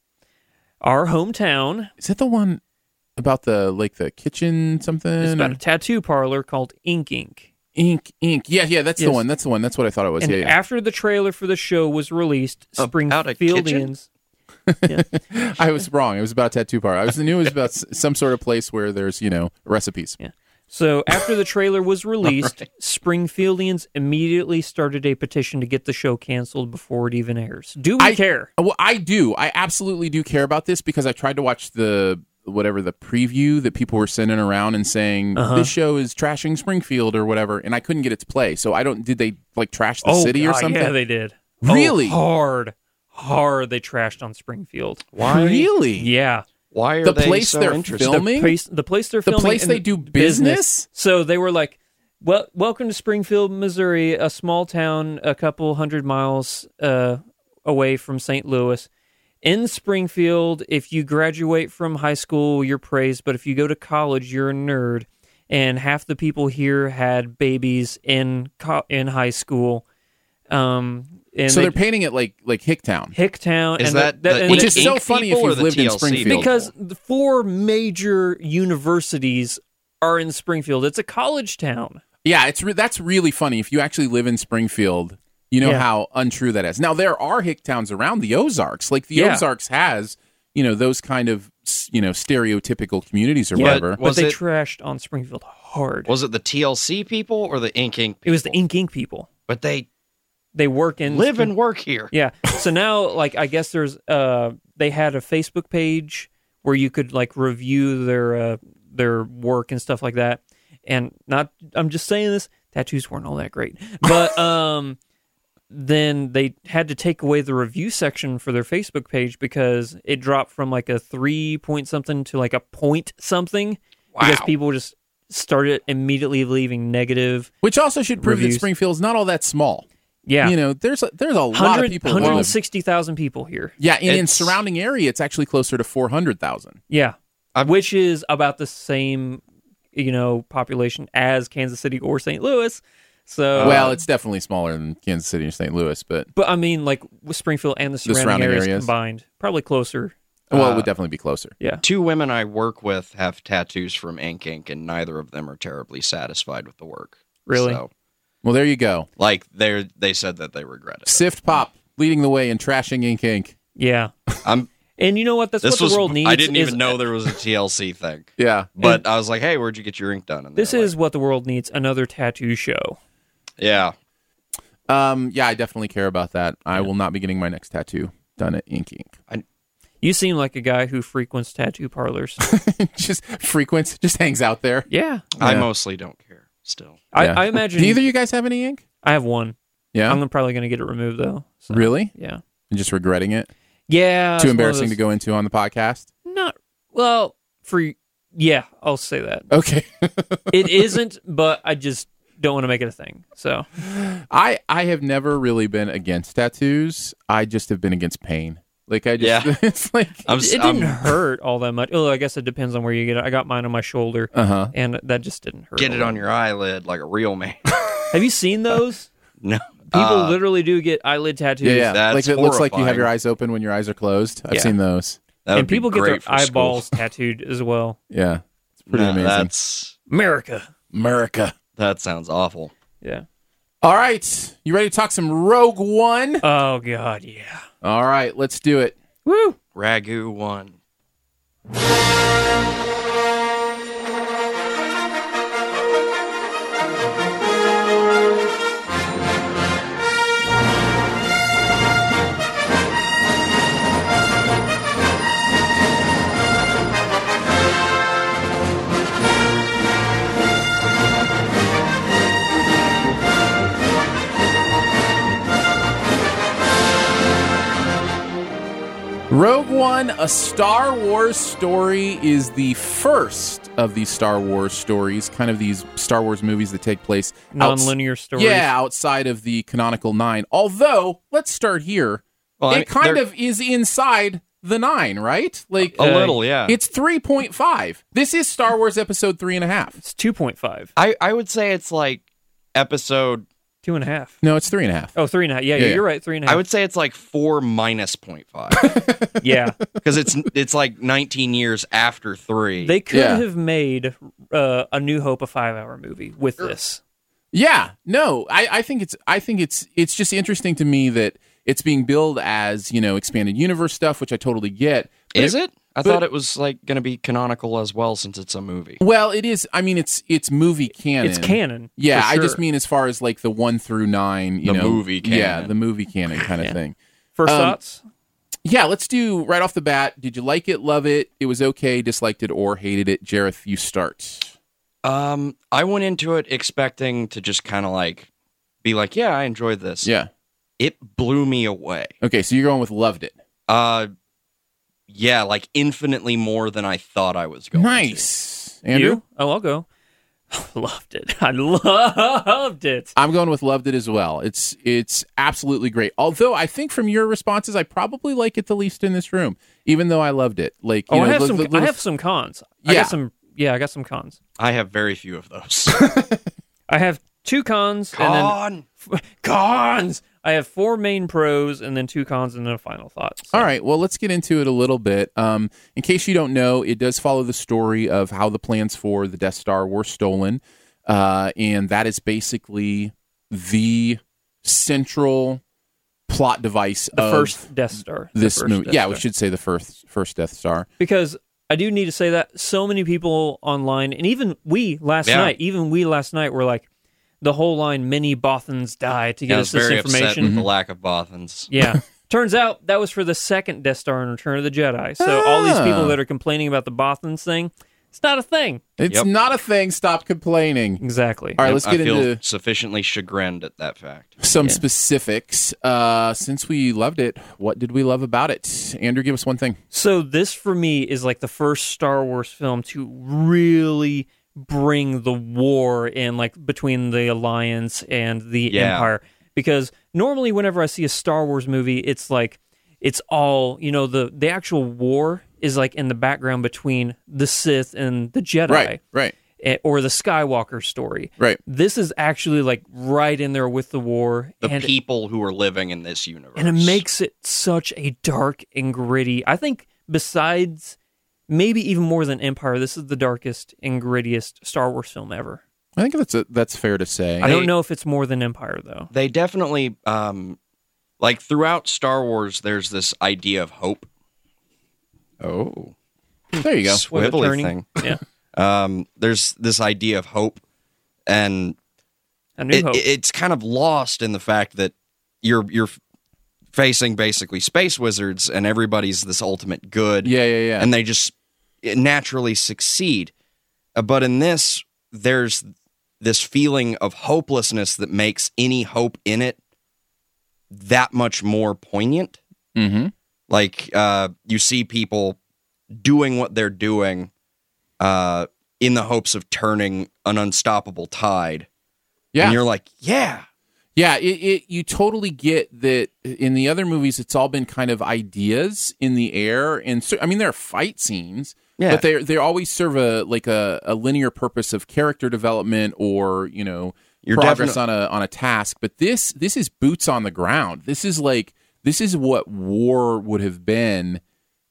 [SPEAKER 3] Our hometown.
[SPEAKER 2] Is it the one about the, like, the kitchen something?
[SPEAKER 3] It's about
[SPEAKER 2] or-
[SPEAKER 3] a tattoo parlor called Ink Ink.
[SPEAKER 2] Ink, ink. Yeah, yeah, that's the
[SPEAKER 3] Yes.
[SPEAKER 2] one. That's the one. That's what I thought it was.
[SPEAKER 3] And
[SPEAKER 2] Yeah, yeah.
[SPEAKER 3] after the trailer for the show was released,
[SPEAKER 1] About a kitchen?
[SPEAKER 3] Springfieldians.
[SPEAKER 2] I was wrong. It was about tattoo parlor. I was knew it was about s- some sort of place where there's, you know, recipes.
[SPEAKER 3] Yeah. So after the trailer was released, Springfieldians immediately started a petition to get the show canceled before it even airs. Do we
[SPEAKER 2] I
[SPEAKER 3] care?
[SPEAKER 2] Well, I do. I absolutely do care about this because I tried to watch the whatever the preview that people were sending around and saying
[SPEAKER 3] Uh-huh.
[SPEAKER 2] this show is trashing Springfield or whatever, and I couldn't get it to play. So I don't. Did they like trash the
[SPEAKER 3] oh,
[SPEAKER 2] city or
[SPEAKER 3] God,
[SPEAKER 2] something?
[SPEAKER 3] Yeah, they did.
[SPEAKER 2] Really?
[SPEAKER 3] Oh, hard, hard. They trashed on Springfield.
[SPEAKER 1] Why?
[SPEAKER 2] Really?
[SPEAKER 3] Yeah.
[SPEAKER 1] Why are
[SPEAKER 2] The
[SPEAKER 1] they
[SPEAKER 2] place
[SPEAKER 1] so
[SPEAKER 2] they're
[SPEAKER 1] interested?
[SPEAKER 2] filming?
[SPEAKER 3] The place, the place they're
[SPEAKER 2] The
[SPEAKER 3] filming,
[SPEAKER 2] place
[SPEAKER 3] and
[SPEAKER 2] they do business?
[SPEAKER 3] So they were like, "Well, welcome to Springfield, Missouri, a small town a couple hundred miles uh, away from Saint Louis. In Springfield, if you graduate from high school, you're praised, but if you go to college, you're a nerd. And half the people here had babies in co- in high school." Um, and
[SPEAKER 2] So
[SPEAKER 3] they,
[SPEAKER 2] they're painting it like like Hicktown.
[SPEAKER 3] Hicktown,
[SPEAKER 1] Is
[SPEAKER 3] and
[SPEAKER 1] that
[SPEAKER 3] the,
[SPEAKER 1] the
[SPEAKER 3] and
[SPEAKER 2] Which
[SPEAKER 3] the-
[SPEAKER 2] is so
[SPEAKER 1] Ink
[SPEAKER 2] funny if
[SPEAKER 1] people or
[SPEAKER 2] you've
[SPEAKER 1] the
[SPEAKER 2] lived in
[SPEAKER 1] T L C
[SPEAKER 2] Springfield.
[SPEAKER 1] people?
[SPEAKER 3] because the four major universities are in Springfield. It's a college town.
[SPEAKER 2] Yeah, it's re- that's really funny. If you actually live in Springfield, you know
[SPEAKER 3] Yeah.
[SPEAKER 2] how untrue that is. Now there are hick towns around the Ozarks. Like the
[SPEAKER 3] Yeah.
[SPEAKER 2] Ozarks has, you know, those kind of s- you know stereotypical communities or
[SPEAKER 3] Yeah,
[SPEAKER 2] whatever.
[SPEAKER 3] but
[SPEAKER 1] Was
[SPEAKER 3] they
[SPEAKER 1] it-
[SPEAKER 3] trashed on Springfield hard.
[SPEAKER 1] Was it the T L C people or the Ink Ink people?
[SPEAKER 3] It was the Ink Ink people.
[SPEAKER 1] But they
[SPEAKER 3] They work in
[SPEAKER 1] live and work here.
[SPEAKER 3] Yeah. So now, like, I guess there's uh, they had a Facebook page where you could like review their uh, their work and stuff like that. And not, I'm just saying this. Tattoos weren't all that great, but um, then they had to take away the review section for their Facebook page because it dropped from like a three point something to like a point something. because people just started immediately leaving negative.
[SPEAKER 2] Which also should prove
[SPEAKER 3] Reviews.
[SPEAKER 2] that Springfield's not all that small.
[SPEAKER 3] Yeah,
[SPEAKER 2] You know, there's a, there's a lot of people. who
[SPEAKER 3] one hundred
[SPEAKER 2] live-
[SPEAKER 3] sixty thousand people here.
[SPEAKER 2] Yeah, and in
[SPEAKER 1] It's-
[SPEAKER 2] surrounding area, it's actually closer to four hundred thousand.
[SPEAKER 3] Yeah,
[SPEAKER 1] I've-
[SPEAKER 3] which is about the same, you know, population as Kansas City or Saint Louis. So,
[SPEAKER 2] Well, it's definitely smaller than Kansas City or Saint Louis, but
[SPEAKER 3] but I mean, like with Springfield and the surrounding,
[SPEAKER 2] surrounding
[SPEAKER 3] areas,
[SPEAKER 2] areas.
[SPEAKER 3] combined, probably closer.
[SPEAKER 2] well,
[SPEAKER 1] Uh,
[SPEAKER 2] it would definitely be closer.
[SPEAKER 3] Yeah,
[SPEAKER 1] Two women I work with have tattoos from Ink Ink, and neither of them are terribly satisfied with the work.
[SPEAKER 3] Really?
[SPEAKER 1] So,
[SPEAKER 2] Well, there you go.
[SPEAKER 1] like, they they said that they regret it.
[SPEAKER 2] Sift Pop leading the way in trashing Ink Ink.
[SPEAKER 3] yeah.
[SPEAKER 1] I'm.
[SPEAKER 3] And you know what? That's
[SPEAKER 1] This
[SPEAKER 3] what
[SPEAKER 1] was.
[SPEAKER 3] the world needs.
[SPEAKER 1] I didn't
[SPEAKER 3] is-
[SPEAKER 1] even know there was a T L C thing.
[SPEAKER 2] Yeah.
[SPEAKER 1] But I was like, "Hey, where'd you get your ink done?" And
[SPEAKER 3] This
[SPEAKER 1] they're
[SPEAKER 3] is what the world needs: another tattoo show.
[SPEAKER 1] like, yeah.
[SPEAKER 2] Um, yeah, I definitely care about that. I will not be getting my next tattoo done at Ink Ink.
[SPEAKER 3] You seem like a guy who frequents tattoo parlors.
[SPEAKER 2] Just frequents, just hangs out there.
[SPEAKER 3] Yeah,
[SPEAKER 1] I
[SPEAKER 2] Yeah.
[SPEAKER 1] mostly don't care. Still,
[SPEAKER 3] I,
[SPEAKER 2] Yeah.
[SPEAKER 3] I imagine.
[SPEAKER 2] Do either of you guys have any ink?
[SPEAKER 3] I have one.
[SPEAKER 2] Yeah.
[SPEAKER 3] I'm probably going to get it removed though. So,
[SPEAKER 2] Really?
[SPEAKER 3] Yeah.
[SPEAKER 2] And just regretting it?
[SPEAKER 3] Yeah. it's
[SPEAKER 2] Too
[SPEAKER 3] one of
[SPEAKER 2] embarrassing
[SPEAKER 3] those-
[SPEAKER 2] to go into on the podcast?
[SPEAKER 3] Not well for. Yeah, I'll say that.
[SPEAKER 2] Okay.
[SPEAKER 3] It isn't, but I just don't want to make it a thing. So
[SPEAKER 2] I I have never really been against tattoos. I just have been against pain. Like I just
[SPEAKER 1] Yeah.
[SPEAKER 2] it's like
[SPEAKER 1] I'm.
[SPEAKER 3] it
[SPEAKER 1] s-
[SPEAKER 3] didn't
[SPEAKER 1] I'm-
[SPEAKER 3] hurt all that much. Oh, I guess it depends on where you get it. I got mine on my shoulder,
[SPEAKER 2] uh-huh.
[SPEAKER 3] and that just didn't hurt.
[SPEAKER 1] Get
[SPEAKER 3] all
[SPEAKER 1] it
[SPEAKER 3] that
[SPEAKER 1] on your eyelid like a real man.
[SPEAKER 3] Have you seen those?
[SPEAKER 1] No.
[SPEAKER 3] People
[SPEAKER 1] Uh,
[SPEAKER 3] literally do get eyelid tattoos.
[SPEAKER 2] Yeah, yeah.
[SPEAKER 1] That's
[SPEAKER 2] like it looks like you have
[SPEAKER 1] horrifying.
[SPEAKER 2] your eyes open when your eyes are closed. I've
[SPEAKER 3] Yeah.
[SPEAKER 2] seen those.
[SPEAKER 1] that would
[SPEAKER 3] And
[SPEAKER 1] be
[SPEAKER 3] people get their
[SPEAKER 1] great for school.
[SPEAKER 3] eyeballs tattooed as well.
[SPEAKER 2] Yeah. It's pretty
[SPEAKER 1] No,
[SPEAKER 2] amazing.
[SPEAKER 1] That's
[SPEAKER 3] America.
[SPEAKER 2] America.
[SPEAKER 1] that sounds awful.
[SPEAKER 3] Yeah.
[SPEAKER 2] All right. You ready to talk some Rogue One?
[SPEAKER 3] Oh God, yeah.
[SPEAKER 2] All right, let's do it.
[SPEAKER 3] Woo.
[SPEAKER 1] Ragu one.
[SPEAKER 2] Rogue One, a Star Wars story, is the first of these Star Wars stories, kind of these Star Wars movies that take place outs-
[SPEAKER 3] Non-linear stories.
[SPEAKER 2] Yeah, outside of the canonical nine. Although, let's start here.
[SPEAKER 1] Well, I
[SPEAKER 2] it
[SPEAKER 1] mean,
[SPEAKER 2] kind
[SPEAKER 1] they're-
[SPEAKER 2] of is inside the nine, right? Like
[SPEAKER 1] a
[SPEAKER 3] Uh,
[SPEAKER 1] little, yeah.
[SPEAKER 2] it's three point five. This is Star Wars Episode three and a half.
[SPEAKER 3] It's two point five.
[SPEAKER 1] I I would say it's like episode.
[SPEAKER 3] Two and a half.
[SPEAKER 2] No, it's three and a half.
[SPEAKER 3] Oh, three and a half. Yeah,
[SPEAKER 2] Yeah,
[SPEAKER 3] yeah,
[SPEAKER 2] yeah.
[SPEAKER 3] you're right. Three and a
[SPEAKER 1] I
[SPEAKER 3] half.
[SPEAKER 1] would say it's like four minus point five
[SPEAKER 3] Yeah.
[SPEAKER 1] because it's it's like nineteen years after three.
[SPEAKER 3] They could
[SPEAKER 2] Yeah.
[SPEAKER 3] have made uh, A New Hope a five-hour movie with this.
[SPEAKER 2] Yeah, no, I, I think it's I think it's it's just interesting to me that it's being billed as, you know, expanded universe stuff, which I totally get. But
[SPEAKER 1] Is it? I
[SPEAKER 2] but-
[SPEAKER 1] thought it was like going to be canonical as well since it's a movie.
[SPEAKER 2] Well, it is. I mean, it's it's movie canon.
[SPEAKER 3] It's canon.
[SPEAKER 2] Yeah,
[SPEAKER 3] for
[SPEAKER 2] I just
[SPEAKER 3] sure.
[SPEAKER 2] mean as far as like the one through nine, you
[SPEAKER 1] The
[SPEAKER 2] know,
[SPEAKER 1] movie
[SPEAKER 2] Yeah,
[SPEAKER 1] canon.
[SPEAKER 2] the movie canon kind of
[SPEAKER 3] Yeah.
[SPEAKER 2] thing.
[SPEAKER 3] First
[SPEAKER 2] um,
[SPEAKER 3] thoughts?
[SPEAKER 2] Yeah, let's do right off the bat. Did you like it? Love it? It was okay? Disliked it or hated it? Jareth, you start.
[SPEAKER 1] Um, I went into it expecting to just kind of like be like, yeah, I enjoyed this.
[SPEAKER 2] Yeah.
[SPEAKER 1] It blew me away.
[SPEAKER 2] Okay, so you're going with loved it.
[SPEAKER 1] Uh, yeah, like infinitely more than I thought I was going.
[SPEAKER 2] Nice, Andrew.
[SPEAKER 3] You? Oh, I'll go. Loved it. I loved it.
[SPEAKER 2] I'm going with loved it as well. It's it's absolutely great. Although I think from your responses, I probably like it the least in this room, even though I loved it. Like, you
[SPEAKER 3] Oh,
[SPEAKER 2] know,
[SPEAKER 3] I have
[SPEAKER 2] the-
[SPEAKER 3] some.
[SPEAKER 2] the
[SPEAKER 3] I
[SPEAKER 2] little-
[SPEAKER 3] have some cons. I
[SPEAKER 2] Yeah.
[SPEAKER 3] got some. Yeah, I got some cons.
[SPEAKER 1] I have very few of those.
[SPEAKER 3] I have two cons and then
[SPEAKER 1] Con.
[SPEAKER 3] cons. I have four main pros and then two cons and then a final thought. So-
[SPEAKER 2] All right, well, let's get into it a little bit. Um, in case you don't know, it does follow the story of how the plans for the Death Star were stolen, uh, and that is basically the central plot device
[SPEAKER 3] The
[SPEAKER 2] of
[SPEAKER 3] first Death Star. The
[SPEAKER 2] this
[SPEAKER 3] first
[SPEAKER 2] movie.
[SPEAKER 3] Death
[SPEAKER 2] Yeah,
[SPEAKER 3] Star.
[SPEAKER 2] we should say the first first Death Star.
[SPEAKER 3] Because I do need to say that so many people online, and even we last
[SPEAKER 1] Yeah.
[SPEAKER 3] night, even we last night were like, the whole line, many Bothans die to
[SPEAKER 1] Yeah,
[SPEAKER 3] get
[SPEAKER 1] I
[SPEAKER 3] us
[SPEAKER 1] was
[SPEAKER 3] this
[SPEAKER 1] very upset
[SPEAKER 3] information.
[SPEAKER 1] with the lack of Bothans.
[SPEAKER 3] Yeah. Turns out that was for the second Death Star in Return of the Jedi. So all these
[SPEAKER 2] Ah.
[SPEAKER 3] people that are complaining about the Bothans thing, It's not a thing.
[SPEAKER 2] It's
[SPEAKER 1] Yep.
[SPEAKER 2] not a thing. Stop complaining.
[SPEAKER 3] Exactly.
[SPEAKER 2] All right, let's
[SPEAKER 1] I
[SPEAKER 2] get
[SPEAKER 1] feel
[SPEAKER 2] into
[SPEAKER 1] sufficiently chagrined at that fact.
[SPEAKER 2] some
[SPEAKER 3] Yeah.
[SPEAKER 2] specifics. Uh, since we loved it, what did we love about it? Andrew, give us one thing.
[SPEAKER 3] So this for me is like the first Star Wars film to really bring the war in, like between the Alliance and the
[SPEAKER 1] Yeah.
[SPEAKER 3] Empire. Because normally whenever I see a Star Wars movie, it's like it's all, you know, the the actual war is like in the background between the Sith and the Jedi.
[SPEAKER 2] Right, right,
[SPEAKER 3] eh, Or the Skywalker story.
[SPEAKER 2] right.
[SPEAKER 3] This is actually like right in there with the war.
[SPEAKER 1] The
[SPEAKER 3] and
[SPEAKER 1] people who are living in this universe.
[SPEAKER 3] and it makes it such a dark and gritty. I think besides maybe even more than Empire, this is the darkest and grittiest Star Wars film ever.
[SPEAKER 2] I think that's a, that's fair to say.
[SPEAKER 3] I don't know if it's more than Empire though.
[SPEAKER 1] They definitely, um, like throughout Star Wars, there's this idea of hope.
[SPEAKER 2] Oh, there you go.
[SPEAKER 3] Was it
[SPEAKER 1] Swivelly
[SPEAKER 3] turning?
[SPEAKER 1] thing.
[SPEAKER 3] Yeah.
[SPEAKER 1] Um, there's this idea of hope, and
[SPEAKER 3] A New
[SPEAKER 1] it,
[SPEAKER 3] Hope.
[SPEAKER 1] it's kind of lost in the fact that you're you're facing basically space wizards, and everybody's this ultimate good.
[SPEAKER 2] Yeah, yeah, yeah.
[SPEAKER 1] and they just naturally succeed. Uh, but in this, there's this feeling of hopelessness that makes any hope in it that much more poignant.
[SPEAKER 2] mm-hmm.
[SPEAKER 1] Like, uh, you see people doing what they're doing uh, in the hopes of turning an unstoppable tide.
[SPEAKER 2] Yeah,
[SPEAKER 1] And you're like, yeah.
[SPEAKER 2] Yeah, it, it you totally get that in the other movies it's all been kind of ideas in the air, and so, I mean there are fight scenes,
[SPEAKER 1] Yeah.
[SPEAKER 2] but they they always serve a like a, a linear purpose of character development or, you know,
[SPEAKER 1] You're
[SPEAKER 2] progress
[SPEAKER 1] definite-
[SPEAKER 2] on a on a task. But this this is boots on the ground. This is like this is what war would have been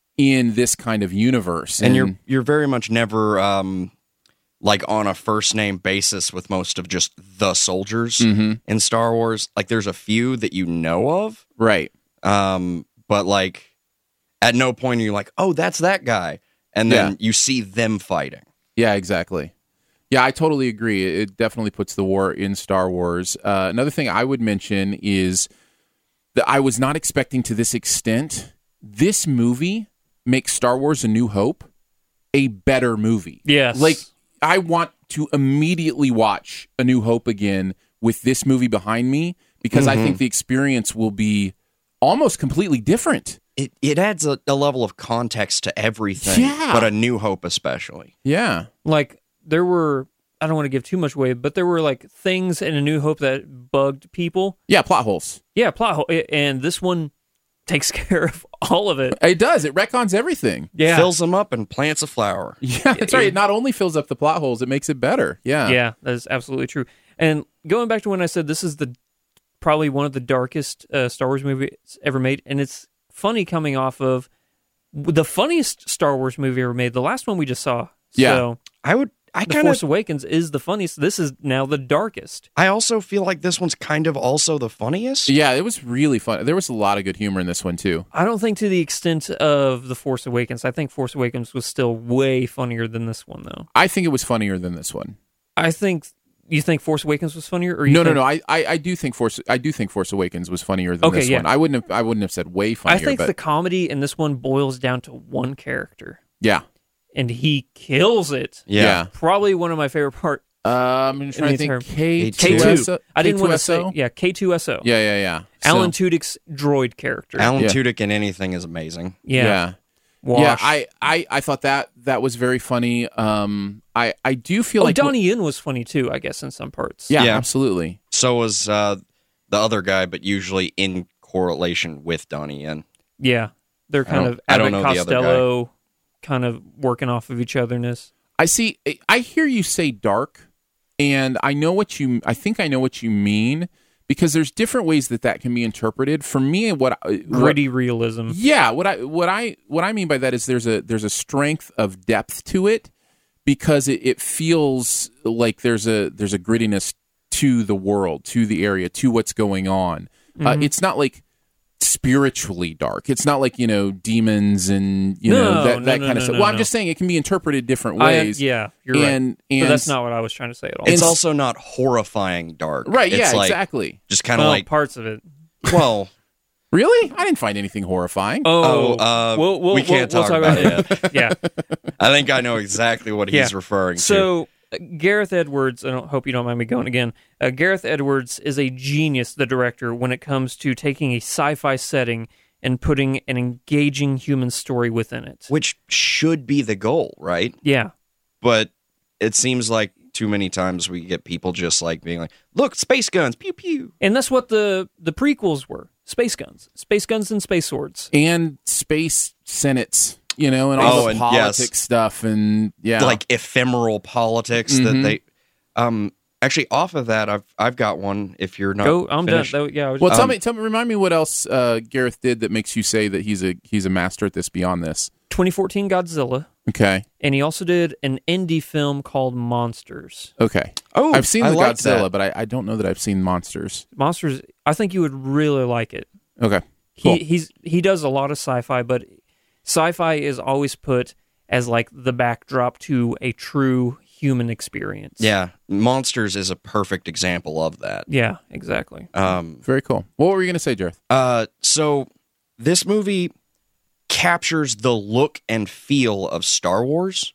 [SPEAKER 2] in this kind of universe.
[SPEAKER 1] And you're you're very much never um, like on a first name basis with most of just the soldiers
[SPEAKER 2] Mhm.
[SPEAKER 1] in Star Wars. Like there's a few that you know of,
[SPEAKER 2] right.
[SPEAKER 1] um, but like at no point are you like, oh, that's that guy, and then
[SPEAKER 2] Yeah.
[SPEAKER 1] you see them fighting.
[SPEAKER 2] Yeah, exactly. Yeah, I totally agree. It definitely puts the war in Star Wars. Uh, another thing I would mention is that I was not expecting to this extent. This movie makes Star Wars A New Hope a better movie.
[SPEAKER 3] Yes.
[SPEAKER 2] Like, I want to immediately watch A New Hope again with this movie behind me because I think the experience will be almost completely different.
[SPEAKER 1] It it adds a, a level of context to everything,
[SPEAKER 2] Yeah.
[SPEAKER 1] but A New Hope especially.
[SPEAKER 2] Yeah.
[SPEAKER 3] like there were I don't want to give too much away, but there were like things in A New Hope that bugged people.
[SPEAKER 2] Yeah, plot holes.
[SPEAKER 3] Yeah, plot hole, and this one takes care of all of it.
[SPEAKER 2] It does. It retcons everything.
[SPEAKER 3] Yeah,
[SPEAKER 1] Fills them up and plants a flower.
[SPEAKER 2] Yeah, that's right. It not only fills up the plot holes, it makes it better. Yeah.
[SPEAKER 3] yeah, that is absolutely true. And going back to when I said this is the probably one of the darkest uh, Star Wars movies ever made, and it's funny coming off of the funniest Star Wars movie ever made, the last one we just saw.
[SPEAKER 2] Yeah.
[SPEAKER 3] So
[SPEAKER 1] I would. I
[SPEAKER 3] The
[SPEAKER 1] kind
[SPEAKER 3] Force
[SPEAKER 1] of.
[SPEAKER 3] Awakens is the funniest. This is now the darkest.
[SPEAKER 1] I also feel like this one's kind of also the funniest.
[SPEAKER 2] Yeah, it was really fun. There was a lot of good humor in this one too.
[SPEAKER 3] I don't think to the extent of The Force Awakens. I think Force Awakens was still way funnier than this one, though.
[SPEAKER 2] I think it was funnier than this one.
[SPEAKER 3] I think you think Force Awakens was funnier, or you
[SPEAKER 2] No, no,
[SPEAKER 3] think,
[SPEAKER 2] no. I, I, I do think Force. I do think Force Awakens was funnier than
[SPEAKER 3] Okay,
[SPEAKER 2] this
[SPEAKER 3] yeah.
[SPEAKER 2] one. I wouldn't have. I wouldn't have said way funnier.
[SPEAKER 3] I think
[SPEAKER 2] but
[SPEAKER 3] the comedy in this one boils down to one character,
[SPEAKER 2] yeah,
[SPEAKER 3] and he kills it.
[SPEAKER 1] Yeah.
[SPEAKER 3] Probably one of my favorite parts.
[SPEAKER 2] Um, I'm trying to
[SPEAKER 3] the entire-
[SPEAKER 2] think. K
[SPEAKER 1] K
[SPEAKER 3] two. I didn't want to say, yeah, K two S O.
[SPEAKER 2] Yeah, yeah, yeah. So-
[SPEAKER 3] Alan Tudyk's droid character.
[SPEAKER 1] Alan
[SPEAKER 2] Yeah.
[SPEAKER 1] Tudyk in anything is amazing.
[SPEAKER 3] yeah.
[SPEAKER 2] yeah.
[SPEAKER 3] Wash.
[SPEAKER 2] Yeah, I, I, I thought that that was very funny. Um, I, I do feel
[SPEAKER 3] oh,
[SPEAKER 2] like
[SPEAKER 3] Donnie Yen was funny too, I guess, in some parts.
[SPEAKER 2] Yeah,
[SPEAKER 1] Yeah.
[SPEAKER 2] absolutely.
[SPEAKER 1] So was uh, the other guy, but usually in correlation with Donnie Yen.
[SPEAKER 3] Yeah. They're kind
[SPEAKER 1] don't-
[SPEAKER 3] of
[SPEAKER 1] I don't
[SPEAKER 3] Abbott
[SPEAKER 1] know the other guy.
[SPEAKER 3] Costello kind of working off of each otherness.
[SPEAKER 2] I see. I hear you say dark, and I know what you. I think I know what you mean because there's different ways that that can be interpreted. For me, what I- what
[SPEAKER 3] Gritty realism.
[SPEAKER 2] Yeah, what I what I what I mean by that is there's a there's a strength of depth to it because it, it feels like there's a there's a grittiness to the world, to the area, to what's going on. Uh, it's not like spiritually dark. It's not like, you know, demons and you
[SPEAKER 3] No,
[SPEAKER 2] know that,
[SPEAKER 3] no,
[SPEAKER 2] that
[SPEAKER 3] no,
[SPEAKER 2] kind
[SPEAKER 3] no,
[SPEAKER 2] of stuff.
[SPEAKER 3] no,
[SPEAKER 2] well, I'm
[SPEAKER 3] no.
[SPEAKER 2] just saying it can be interpreted different
[SPEAKER 3] I,
[SPEAKER 2] ways.
[SPEAKER 3] yeah, you're right.
[SPEAKER 2] and and
[SPEAKER 3] But that's not what I was trying to say at all.
[SPEAKER 1] It's
[SPEAKER 2] And-
[SPEAKER 1] also not horrifying dark.
[SPEAKER 2] right.
[SPEAKER 1] It's
[SPEAKER 2] Yeah,
[SPEAKER 1] like
[SPEAKER 2] exactly.
[SPEAKER 1] just kind of
[SPEAKER 3] well,
[SPEAKER 1] like,
[SPEAKER 3] parts of it.
[SPEAKER 1] well,
[SPEAKER 2] Really? I didn't find anything horrifying.
[SPEAKER 3] Oh,
[SPEAKER 1] Oh, uh,
[SPEAKER 3] we'll, we'll,
[SPEAKER 1] we can't
[SPEAKER 3] we'll,
[SPEAKER 1] talk
[SPEAKER 3] we'll talk
[SPEAKER 1] about
[SPEAKER 3] about it. Yeah.
[SPEAKER 1] I think I know exactly what he's
[SPEAKER 3] Yeah.
[SPEAKER 1] referring to.
[SPEAKER 3] So uh, Gareth Edwards, I don't hope you don't mind me going again. Uh, Gareth Edwards is a genius, the director, when it comes to taking a sci-fi setting and putting an engaging human story within it.
[SPEAKER 1] Which should be the goal, right?
[SPEAKER 3] Yeah.
[SPEAKER 1] But it seems like too many times we get people just like being like, look, space guns, pew pew.
[SPEAKER 3] And that's what the, the prequels were. Space guns. Space guns and space swords.
[SPEAKER 2] And space senates, you know, and all
[SPEAKER 1] Oh,
[SPEAKER 2] the
[SPEAKER 1] and
[SPEAKER 2] politics
[SPEAKER 1] yes.
[SPEAKER 2] stuff, and yeah,
[SPEAKER 1] Like ephemeral politics that
[SPEAKER 2] Mhm.
[SPEAKER 1] they um actually off of that I've I've got one if you're not
[SPEAKER 3] Go, I'm
[SPEAKER 1] finished.
[SPEAKER 3] done. That- yeah, I was
[SPEAKER 2] Well, tell
[SPEAKER 1] Um,
[SPEAKER 2] me, tell me, remind me what else uh, Gareth did that makes you say that he's a he's a master at this beyond this.
[SPEAKER 3] twenty fourteen Godzilla,
[SPEAKER 2] Okay,
[SPEAKER 3] and he also did an indie film called Monsters.
[SPEAKER 2] okay.
[SPEAKER 1] Oh,
[SPEAKER 2] I've seen
[SPEAKER 1] I
[SPEAKER 2] the
[SPEAKER 1] like
[SPEAKER 2] Godzilla,
[SPEAKER 1] that.
[SPEAKER 2] but I, I don't know that I've seen Monsters.
[SPEAKER 3] Monsters, I think you would really like it.
[SPEAKER 2] Okay,
[SPEAKER 3] He
[SPEAKER 2] cool.
[SPEAKER 3] he's he does a lot of sci-fi, but sci-fi is always put as like the backdrop to a true human experience.
[SPEAKER 1] Yeah, Monsters is a perfect example of that.
[SPEAKER 3] Yeah, exactly.
[SPEAKER 1] Um
[SPEAKER 2] Very cool. What were you going to say, Jareth?
[SPEAKER 1] uh so this movie captures the look and feel of Star Wars.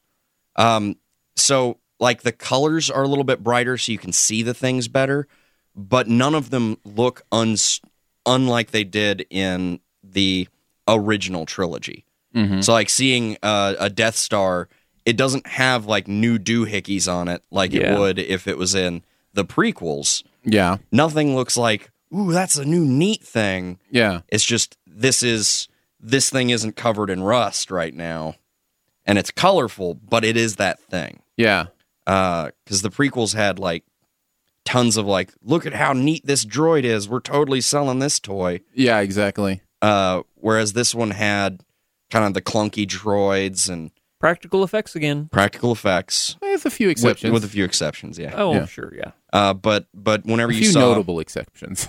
[SPEAKER 1] Um so like the colors are a little bit brighter so you can see the things better, but none of them look uns- unlike they did in the original trilogy.
[SPEAKER 2] Mm-hmm.
[SPEAKER 1] So like seeing uh, a Death Star, it doesn't have like new doohickeys on it like
[SPEAKER 3] Yeah.
[SPEAKER 1] it would if it was in the prequels.
[SPEAKER 2] Yeah,
[SPEAKER 1] Nothing looks like, ooh, that's a new neat thing.
[SPEAKER 2] yeah,
[SPEAKER 1] It's just this is this thing isn't covered in rust right now, and it's colorful, but it is that thing.
[SPEAKER 2] yeah.
[SPEAKER 1] Because the prequels had like tons of like, look at how neat this droid is. We're totally selling this toy.
[SPEAKER 2] Yeah, exactly.
[SPEAKER 1] Uh, whereas this one had kind of the clunky droids and
[SPEAKER 3] Practical effects again.
[SPEAKER 1] practical effects,
[SPEAKER 2] With a few
[SPEAKER 1] with,
[SPEAKER 2] exceptions.
[SPEAKER 1] with a few exceptions. Yeah.
[SPEAKER 3] Oh,
[SPEAKER 2] Yeah.
[SPEAKER 3] sure, yeah.
[SPEAKER 1] Uh, but but whenever
[SPEAKER 2] a
[SPEAKER 1] you
[SPEAKER 2] few
[SPEAKER 1] saw
[SPEAKER 2] notable exceptions.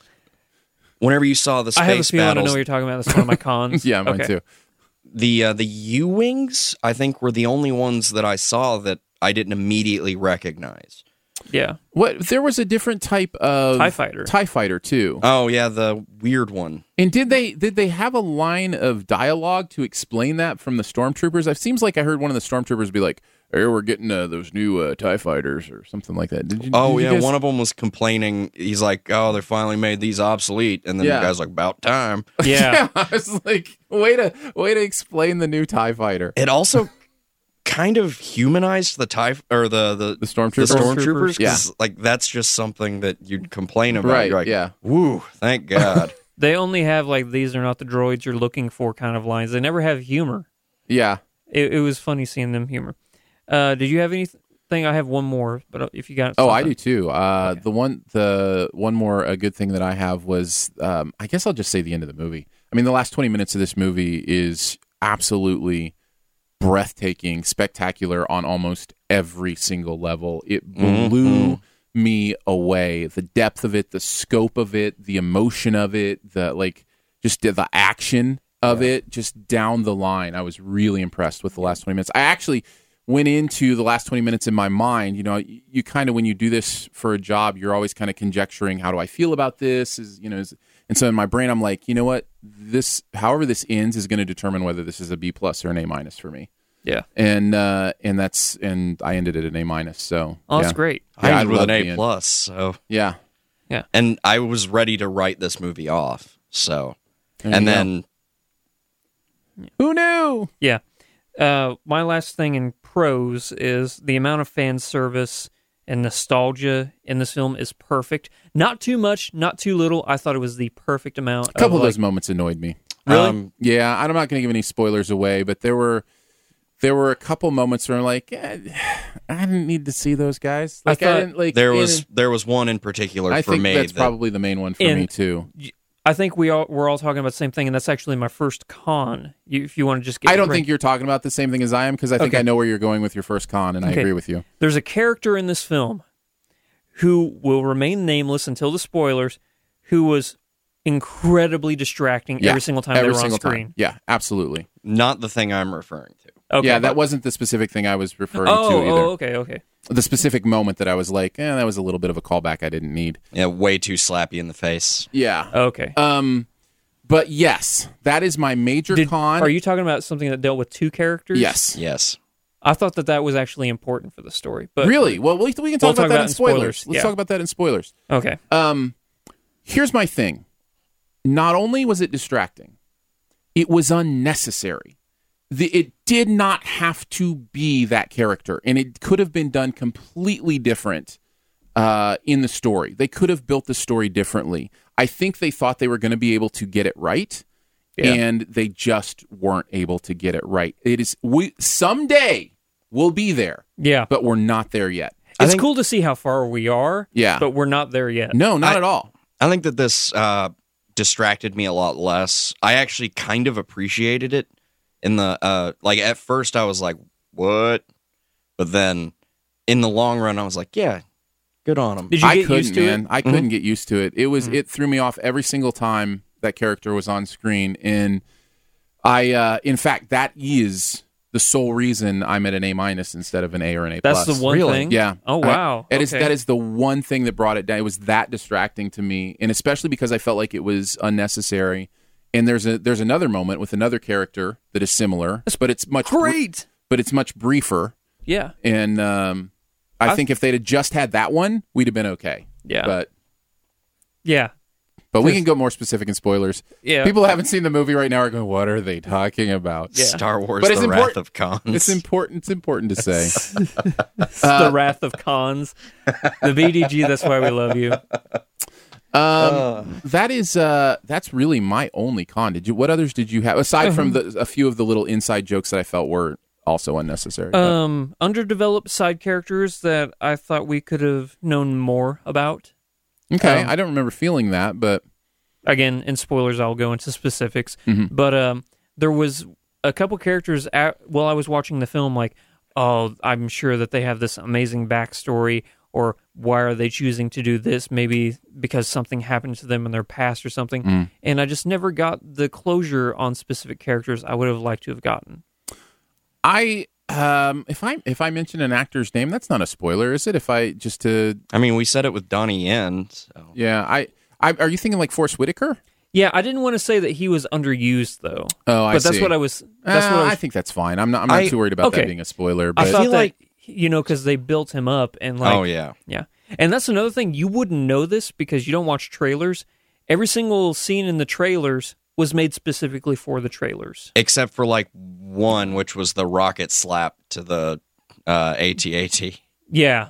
[SPEAKER 1] whenever you saw the space
[SPEAKER 3] I have a feeling I know
[SPEAKER 1] battles,
[SPEAKER 3] what you're talking about. That's one of my cons.
[SPEAKER 2] yeah, mine
[SPEAKER 3] Okay.
[SPEAKER 2] too.
[SPEAKER 1] the uh, the U wings, I think, were the only ones that I saw that I didn't immediately recognize.
[SPEAKER 3] Yeah.
[SPEAKER 2] What? There was a different type of
[SPEAKER 3] TIE fighter.
[SPEAKER 2] TIE fighter too.
[SPEAKER 1] Oh yeah, the weird one.
[SPEAKER 2] And did they did they have a line of dialogue to explain that from the stormtroopers? It seems like I heard one of the stormtroopers be like, "Hey, we're getting uh, those new uh, TIE fighters" or something like that. Did you?
[SPEAKER 1] Oh
[SPEAKER 2] did you
[SPEAKER 1] yeah,
[SPEAKER 2] guys-
[SPEAKER 1] one of them was complaining. He's like, "Oh, they finally made these obsolete," and then
[SPEAKER 2] Yeah.
[SPEAKER 1] the guy's like, "About time."
[SPEAKER 3] Yeah.
[SPEAKER 2] I was like, way to way to explain the new TIE fighter.
[SPEAKER 1] It also kind of humanized the TIE or the the,
[SPEAKER 2] The stormtroopers.
[SPEAKER 1] the stormtroopers.
[SPEAKER 2] Yeah.
[SPEAKER 1] 'cause, like that's just something that you'd complain about.
[SPEAKER 2] Right,
[SPEAKER 1] You're like,
[SPEAKER 2] yeah.
[SPEAKER 1] Woo! Thank God.
[SPEAKER 3] They only have like these are not the droids you're looking for kind of lines. They never have humor.
[SPEAKER 2] Yeah.
[SPEAKER 3] It, it was funny seeing them humor. Uh, did you have anything? I have one more, but if you got
[SPEAKER 2] Oh, I
[SPEAKER 3] something.
[SPEAKER 2] do too. Uh,
[SPEAKER 3] Okay.
[SPEAKER 2] The one, the one more uh, good thing that I have was, um, I guess I'll just say the end of the movie. I mean, the last twenty minutes of this movie is absolutely breathtaking, spectacular on almost every single level. It blew me away. The depth of it, the scope of it, the emotion of it, the like, just the, the action of it, just down the line. I was really impressed with the last twenty minutes. I actually went into the last twenty minutes in my mind. You know, you, you kind of, when you do this for a job, you're always kind of conjecturing, how do I feel about this? Is, you know, is, and so in my brain, I'm like, you know what, this, however this ends is going to determine whether this is a B plus or an A minus for me.
[SPEAKER 3] Yeah.
[SPEAKER 2] And, uh, and that's, and I ended at an A minus. So,
[SPEAKER 3] Oh, that's
[SPEAKER 2] yeah.
[SPEAKER 3] great.
[SPEAKER 1] I
[SPEAKER 2] Yeah, I
[SPEAKER 1] ended with
[SPEAKER 2] love
[SPEAKER 1] an
[SPEAKER 2] the
[SPEAKER 1] A
[SPEAKER 2] end.
[SPEAKER 1] plus. So
[SPEAKER 2] Yeah.
[SPEAKER 1] and I was ready to write this movie off. So
[SPEAKER 2] There
[SPEAKER 1] and
[SPEAKER 2] you go.
[SPEAKER 1] then
[SPEAKER 2] Who knew?
[SPEAKER 3] Yeah. Uh, my last thing in pros is the amount of fan service and nostalgia in this film is perfect. Not too much, not too little. I thought it was the perfect amount.
[SPEAKER 2] A couple of
[SPEAKER 3] like,
[SPEAKER 2] those moments annoyed me.
[SPEAKER 3] Really?
[SPEAKER 1] um,
[SPEAKER 2] Yeah, I'm not going to give any spoilers away, but there were there were a couple moments where I'm like, eh, I didn't need to see those guys.
[SPEAKER 3] I
[SPEAKER 2] Like, I,
[SPEAKER 3] thought
[SPEAKER 2] didn't like.
[SPEAKER 1] there
[SPEAKER 2] in-
[SPEAKER 1] was there was one in particular
[SPEAKER 2] I
[SPEAKER 1] for
[SPEAKER 2] think
[SPEAKER 1] me
[SPEAKER 2] that's
[SPEAKER 1] that
[SPEAKER 2] probably the main one for
[SPEAKER 3] In-
[SPEAKER 2] me too.
[SPEAKER 3] I think we all we're all talking about the same thing, and that's actually my first con. You, if you want to just get,
[SPEAKER 2] I don't
[SPEAKER 3] right-
[SPEAKER 2] think you're talking about the same thing as I am because I think
[SPEAKER 3] Okay.
[SPEAKER 2] I know where you're going with your first con, and I
[SPEAKER 3] Okay.
[SPEAKER 2] agree with you.
[SPEAKER 3] there's a character in this film who will remain nameless until the spoilers, who was incredibly distracting
[SPEAKER 2] Yeah,
[SPEAKER 3] every single time
[SPEAKER 2] Every
[SPEAKER 3] they were on
[SPEAKER 2] single
[SPEAKER 3] screen.
[SPEAKER 2] time. Yeah, absolutely.
[SPEAKER 1] not the thing I'm referring to.
[SPEAKER 3] Okay,
[SPEAKER 2] yeah, that
[SPEAKER 3] but-
[SPEAKER 2] wasn't the specific thing I was referring
[SPEAKER 3] Oh,
[SPEAKER 2] to either.
[SPEAKER 3] oh, okay, okay.
[SPEAKER 2] The specific moment that I was like, eh, that was a little bit of a callback I didn't need.
[SPEAKER 1] Yeah, way too slappy in the face.
[SPEAKER 2] Yeah.
[SPEAKER 3] Okay.
[SPEAKER 2] Um, But yes, that is my major
[SPEAKER 3] Did-
[SPEAKER 2] con.
[SPEAKER 3] Are you talking about something that dealt with two characters?
[SPEAKER 2] Yes.
[SPEAKER 1] Yes.
[SPEAKER 3] I thought that that was actually important for the story. But
[SPEAKER 2] Really? Well, we, we can talk
[SPEAKER 3] We'll
[SPEAKER 2] about
[SPEAKER 3] talk
[SPEAKER 2] that
[SPEAKER 3] about
[SPEAKER 2] in
[SPEAKER 3] in
[SPEAKER 2] spoilers.
[SPEAKER 3] spoilers,
[SPEAKER 2] Let's
[SPEAKER 3] yeah.
[SPEAKER 2] talk about that in spoilers.
[SPEAKER 3] Okay.
[SPEAKER 2] Um, here's my thing. Not only was it distracting, it was unnecessary. The, it did not have to be that character, and it could have been done completely different uh, in the story. They could have built the story differently. I think they thought they were going to be able to get it right,
[SPEAKER 3] Yeah.
[SPEAKER 2] and they just weren't able to get it right. It is we someday we'll be there,
[SPEAKER 3] Yeah.
[SPEAKER 2] but we're not there yet.
[SPEAKER 3] It's
[SPEAKER 1] think-
[SPEAKER 3] cool to see how far we are.
[SPEAKER 2] Yeah.
[SPEAKER 3] But we're not there yet.
[SPEAKER 2] No, not
[SPEAKER 1] I-
[SPEAKER 2] at all.
[SPEAKER 1] I think that this uh, distracted me a lot less. I actually kind of appreciated it. In the uh, like at first, I was like, "What?" But then, in the long run, I was like, "Yeah, good on them."
[SPEAKER 3] Did you
[SPEAKER 2] I
[SPEAKER 3] get
[SPEAKER 2] couldn't,
[SPEAKER 3] used to
[SPEAKER 2] man.
[SPEAKER 3] it?
[SPEAKER 2] I couldn't get used to it. It was it threw me off every single time that character was on screen, and I, uh, in fact, that is the sole reason I'm at an A minus instead of an A or an A
[SPEAKER 3] That's
[SPEAKER 2] plus.
[SPEAKER 3] the one
[SPEAKER 1] Really?
[SPEAKER 3] thing?
[SPEAKER 2] Yeah.
[SPEAKER 3] Oh,
[SPEAKER 2] I-
[SPEAKER 3] wow.
[SPEAKER 2] It is
[SPEAKER 3] Okay.
[SPEAKER 2] that is the one thing that brought it down. It was that distracting to me, and especially because I felt like it was unnecessary. And there's a there's another moment with another character that is similar, but it's much br-
[SPEAKER 3] Great.
[SPEAKER 2] but it's much briefer.
[SPEAKER 3] Yeah.
[SPEAKER 2] And um, I,
[SPEAKER 3] I-
[SPEAKER 2] think if they'd have just had that one, we'd have been okay.
[SPEAKER 3] Yeah.
[SPEAKER 2] But
[SPEAKER 3] Yeah.
[SPEAKER 2] but we can go more specific in spoilers.
[SPEAKER 3] Yeah.
[SPEAKER 2] People who haven't seen the movie right now are going, "What are they talking about?"
[SPEAKER 3] Yeah.
[SPEAKER 1] Star Wars:
[SPEAKER 2] But it's
[SPEAKER 1] The
[SPEAKER 2] important-
[SPEAKER 1] Wrath of Khans.
[SPEAKER 2] It's important. It's important to say.
[SPEAKER 3] It's the Wrath of Khans. The B D G, that's why we love you.
[SPEAKER 2] Um, that is uh, that's really my only con. Did you? What others did you have aside from
[SPEAKER 3] Uh-huh.
[SPEAKER 2] the a few of the little inside jokes that I felt were also unnecessary? But-
[SPEAKER 3] Um, underdeveloped side characters that I thought we could have known more about.
[SPEAKER 2] okay,
[SPEAKER 3] um,
[SPEAKER 2] I don't remember feeling that, but
[SPEAKER 3] Again, in spoilers, I'll go into specifics.
[SPEAKER 2] Mm-hmm.
[SPEAKER 3] But um, there was a couple characters at, while I was watching the film, like, oh, I'm sure that they have this amazing backstory, or why are they choosing to do this? Maybe because something happened to them in their past or something.
[SPEAKER 2] Mm.
[SPEAKER 3] And I just never got the closure on specific characters I would have liked to have gotten.
[SPEAKER 2] I um, if I if I mention an actor's name, that's not a spoiler, is it? If I just to
[SPEAKER 1] I mean, we said it with Donnie Yen. So.
[SPEAKER 2] yeah, I, I are you thinking like Forrest Whitaker?
[SPEAKER 3] Yeah, I didn't want to say that he was underused, though.
[SPEAKER 2] Oh, I
[SPEAKER 3] but that's
[SPEAKER 2] see.
[SPEAKER 3] what I was. That's
[SPEAKER 2] Uh,
[SPEAKER 3] what I was.
[SPEAKER 2] I think that's fine. I'm not. I'm not
[SPEAKER 1] I-
[SPEAKER 2] too worried about that
[SPEAKER 3] okay.
[SPEAKER 2] being a spoiler.
[SPEAKER 3] I
[SPEAKER 2] But
[SPEAKER 3] thought
[SPEAKER 1] feel
[SPEAKER 3] that,
[SPEAKER 1] like-
[SPEAKER 3] you know, because they built him up and like,
[SPEAKER 1] oh yeah.
[SPEAKER 3] yeah. And that's another thing. You wouldn't know this because you don't watch trailers. Every single scene in the trailers was made specifically for the trailers.
[SPEAKER 1] Except for like one, which was the rocket slap to the uh, A T A T.
[SPEAKER 3] Yeah.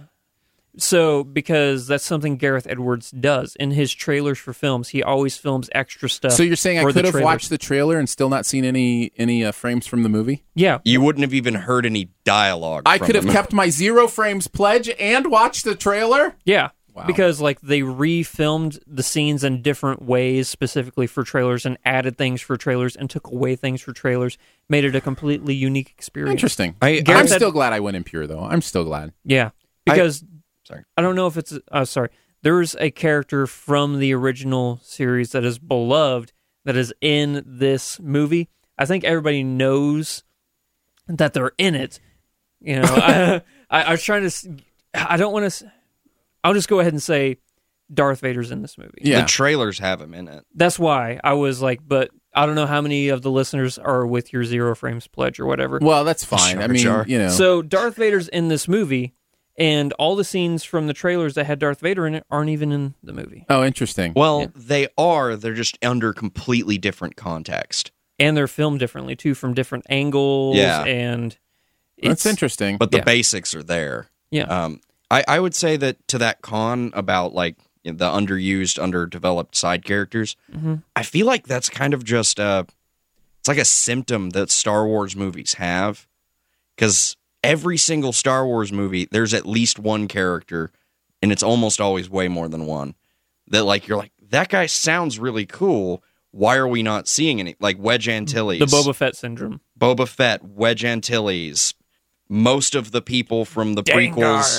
[SPEAKER 3] So, because that's something Gareth Edwards does. In his trailers for films, he always films extra stuff.
[SPEAKER 2] so you're saying I
[SPEAKER 3] for the
[SPEAKER 2] could have
[SPEAKER 3] trailers.
[SPEAKER 2] watched the trailer and still not seen any any uh, frames from the movie?
[SPEAKER 3] Yeah.
[SPEAKER 1] You wouldn't have even heard any dialogue.
[SPEAKER 2] I
[SPEAKER 1] from
[SPEAKER 2] could have
[SPEAKER 1] them.
[SPEAKER 2] kept my zero frames pledge and watched the trailer.
[SPEAKER 3] Yeah.
[SPEAKER 2] Wow.
[SPEAKER 3] Because like they refilmed the scenes in different ways specifically for trailers and added things for trailers and took away things for trailers, made it a completely unique experience.
[SPEAKER 2] Interesting.
[SPEAKER 1] I-
[SPEAKER 2] I'm
[SPEAKER 3] Gareth Ed-
[SPEAKER 2] still glad I went impure though. I'm still glad.
[SPEAKER 3] Yeah. Because
[SPEAKER 1] Sorry.
[SPEAKER 3] I don't know if it's uh, sorry. There's a character from the original series that is beloved that is in this movie. I think everybody knows that they're in it. You know, I, I, I was trying to. s- I don't want to. I'll just go ahead and say Darth Vader's in this movie.
[SPEAKER 2] Yeah.
[SPEAKER 1] The trailers have him in it.
[SPEAKER 3] That's why I was like, but I don't know how many of the listeners are with your zero frames pledge or whatever.
[SPEAKER 2] Well, that's fine.
[SPEAKER 1] Sure,
[SPEAKER 2] I mean,
[SPEAKER 1] sure.
[SPEAKER 2] you know.
[SPEAKER 3] So Darth Vader's in this movie, and all the scenes from the trailers that had Darth Vader in it aren't even in the movie.
[SPEAKER 2] oh, interesting.
[SPEAKER 1] Well,
[SPEAKER 3] Yeah.
[SPEAKER 1] they are. They're just under completely different context.
[SPEAKER 3] And they're filmed differently too, from different angles.
[SPEAKER 1] Yeah.
[SPEAKER 3] And
[SPEAKER 2] That's
[SPEAKER 3] it's,
[SPEAKER 2] interesting.
[SPEAKER 1] But the
[SPEAKER 3] Yeah.
[SPEAKER 1] basics are there.
[SPEAKER 3] Yeah.
[SPEAKER 1] Um, I, I would say that to that con about like you know, the underused, underdeveloped side characters,
[SPEAKER 3] Mhm.
[SPEAKER 1] I feel like that's kind of just uh it's like a symptom that Star Wars movies have, because every single Star Wars movie, there's at least one character, and it's almost always way more than one. That like you're like that guy sounds really cool. Why are we not seeing any? Like Wedge Antilles,
[SPEAKER 3] the Boba Fett syndrome.
[SPEAKER 1] Boba Fett, Wedge Antilles, most of the people from the prequels.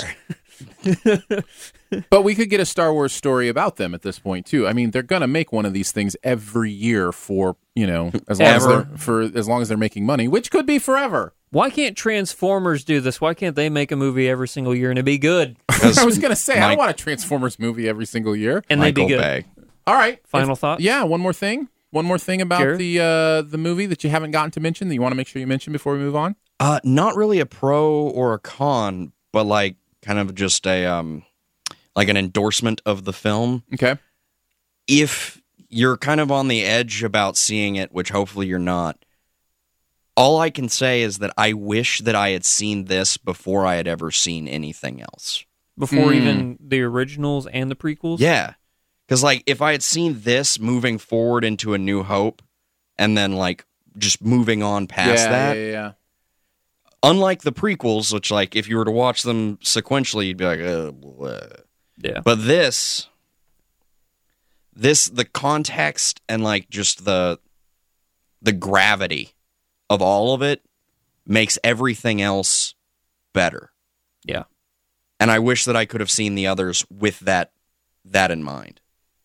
[SPEAKER 2] But we could get a Star Wars story about them at this point too. I mean, they're gonna make one of these things every year for you know as long as
[SPEAKER 1] Ever.
[SPEAKER 2] they're for as long as they're making money, which could be forever.
[SPEAKER 3] Why can't Transformers do this? Why can't they make a movie every single year and it'd be good?
[SPEAKER 2] I was gonna say I don't
[SPEAKER 1] Mike-
[SPEAKER 2] want a Transformers movie every single year.
[SPEAKER 3] And they'd be
[SPEAKER 1] Michael
[SPEAKER 3] good.
[SPEAKER 1] Bay.
[SPEAKER 2] All right,
[SPEAKER 3] Final
[SPEAKER 2] If-
[SPEAKER 3] thoughts?
[SPEAKER 2] Yeah, one more thing. One more thing about
[SPEAKER 3] Jared?
[SPEAKER 2] the uh, the movie that you haven't gotten to mention that you want to make sure you mention before we move on?
[SPEAKER 1] Uh, not really a pro or a con, but like kind of just a um, like an endorsement of the film.
[SPEAKER 2] Okay.
[SPEAKER 1] If you're kind of on the edge about seeing it, which hopefully you're not, all I can say is that I wish that I had seen this before I had ever seen anything else.
[SPEAKER 3] Before
[SPEAKER 2] Mm.
[SPEAKER 3] even the originals and the prequels?
[SPEAKER 1] Yeah. Because, like, if I had seen this moving forward into A New Hope and then, like, just moving on past
[SPEAKER 2] yeah,
[SPEAKER 1] that,
[SPEAKER 2] yeah, yeah.
[SPEAKER 1] unlike the prequels, which, like, if you were to watch them sequentially, you'd be like, uh, bleh.
[SPEAKER 3] Yeah.
[SPEAKER 1] But this, this, the context and, like, just the, the gravity of all of it makes everything else better.
[SPEAKER 3] Yeah.
[SPEAKER 1] And I wish that I could have seen the others with that, that in mind.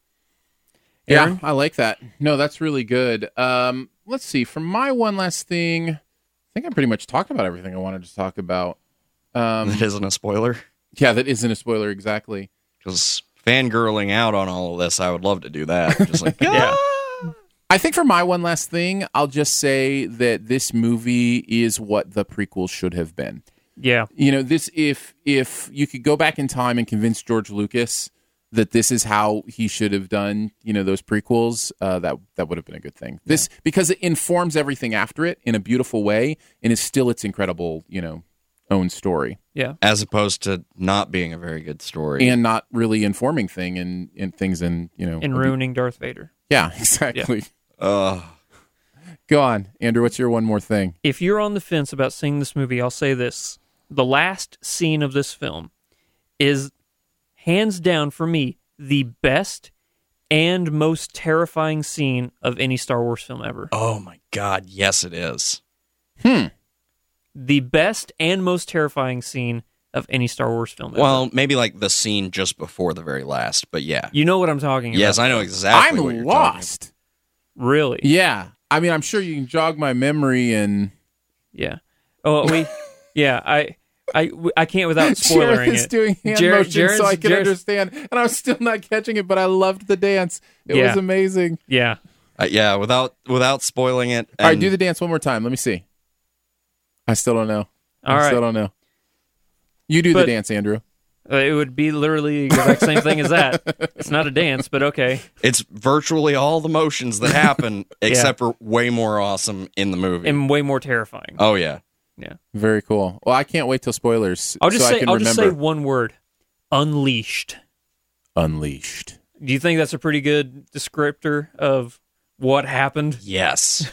[SPEAKER 3] Aaron?
[SPEAKER 2] Yeah, I like that. No, that's really good. Um, let's see. For my one last thing, I think I pretty much talked about everything I wanted to talk about. Um,
[SPEAKER 1] That isn't a spoiler.
[SPEAKER 2] yeah, that isn't a spoiler exactly.
[SPEAKER 1] Because fangirling out on all of this, I would love to do that. Just like,
[SPEAKER 3] Yeah.
[SPEAKER 2] I think for my one last thing, I'll just say that this movie is what the prequels should have been.
[SPEAKER 3] Yeah.
[SPEAKER 2] You know, this if if you could go back in time and convince George Lucas that this is how he should have done, you know, those prequels, uh, that that would have been a good thing. This because it informs everything after it in a beautiful way, and is still its incredible, you know, own story,
[SPEAKER 3] Yeah.
[SPEAKER 1] as opposed to not being a very good story.
[SPEAKER 2] and not really informing thing and and things in you know.
[SPEAKER 3] And
[SPEAKER 2] a-
[SPEAKER 3] ruining Darth Vader.
[SPEAKER 2] Yeah, exactly.
[SPEAKER 1] Ugh.
[SPEAKER 2] Go on, Andrew. What's your one more thing?
[SPEAKER 3] If you're on the fence about seeing this movie, I'll say this. The last scene of this film is, hands down for me, the best and most terrifying scene of any Star Wars film ever.
[SPEAKER 1] Oh my God, yes it is.
[SPEAKER 2] Hmm.
[SPEAKER 3] The best and most terrifying scene of any Star Wars film ever.
[SPEAKER 1] Well, maybe like the scene just before the very last, but yeah.
[SPEAKER 3] You know what I'm talking
[SPEAKER 1] Yes,
[SPEAKER 3] about.
[SPEAKER 1] I know exactly what
[SPEAKER 2] I'm
[SPEAKER 1] you're
[SPEAKER 2] lost.
[SPEAKER 3] Really?
[SPEAKER 2] Yeah, I mean, I'm sure you can jog my memory and.
[SPEAKER 3] Yeah. Oh, we. Yeah, I. I, I can't without spoiling
[SPEAKER 2] Jared is
[SPEAKER 3] it.
[SPEAKER 2] doing hand
[SPEAKER 3] Jared-
[SPEAKER 2] motions so
[SPEAKER 3] Jared's-
[SPEAKER 2] I can
[SPEAKER 3] Jared's-
[SPEAKER 2] understand, and I'm still not catching it. But I loved the dance; it
[SPEAKER 3] Yeah.
[SPEAKER 2] was amazing.
[SPEAKER 3] Yeah.
[SPEAKER 1] talking. Uh, yeah, without without spoiling it.
[SPEAKER 2] All right,
[SPEAKER 1] and-
[SPEAKER 2] do the dance one more time. Let me see. I still don't know.
[SPEAKER 3] All
[SPEAKER 2] I
[SPEAKER 3] right.
[SPEAKER 2] still don't know. You do
[SPEAKER 3] But-
[SPEAKER 2] the dance, Andrew.
[SPEAKER 3] Uh, It would be literally the exact same thing as that. It's not a dance, but okay.
[SPEAKER 1] It's virtually all the motions that happen, except for way more awesome in the movie.
[SPEAKER 3] And way more terrifying.
[SPEAKER 1] oh yeah,
[SPEAKER 3] Yeah.
[SPEAKER 2] Very cool. Well, I can't wait till spoilers.
[SPEAKER 3] I'll just
[SPEAKER 2] so I
[SPEAKER 3] say
[SPEAKER 2] can
[SPEAKER 3] I'll
[SPEAKER 2] remember.
[SPEAKER 3] just say one word. Unleashed.
[SPEAKER 2] Unleashed.
[SPEAKER 3] Do you think that's a pretty good descriptor of what happened?
[SPEAKER 1] yes.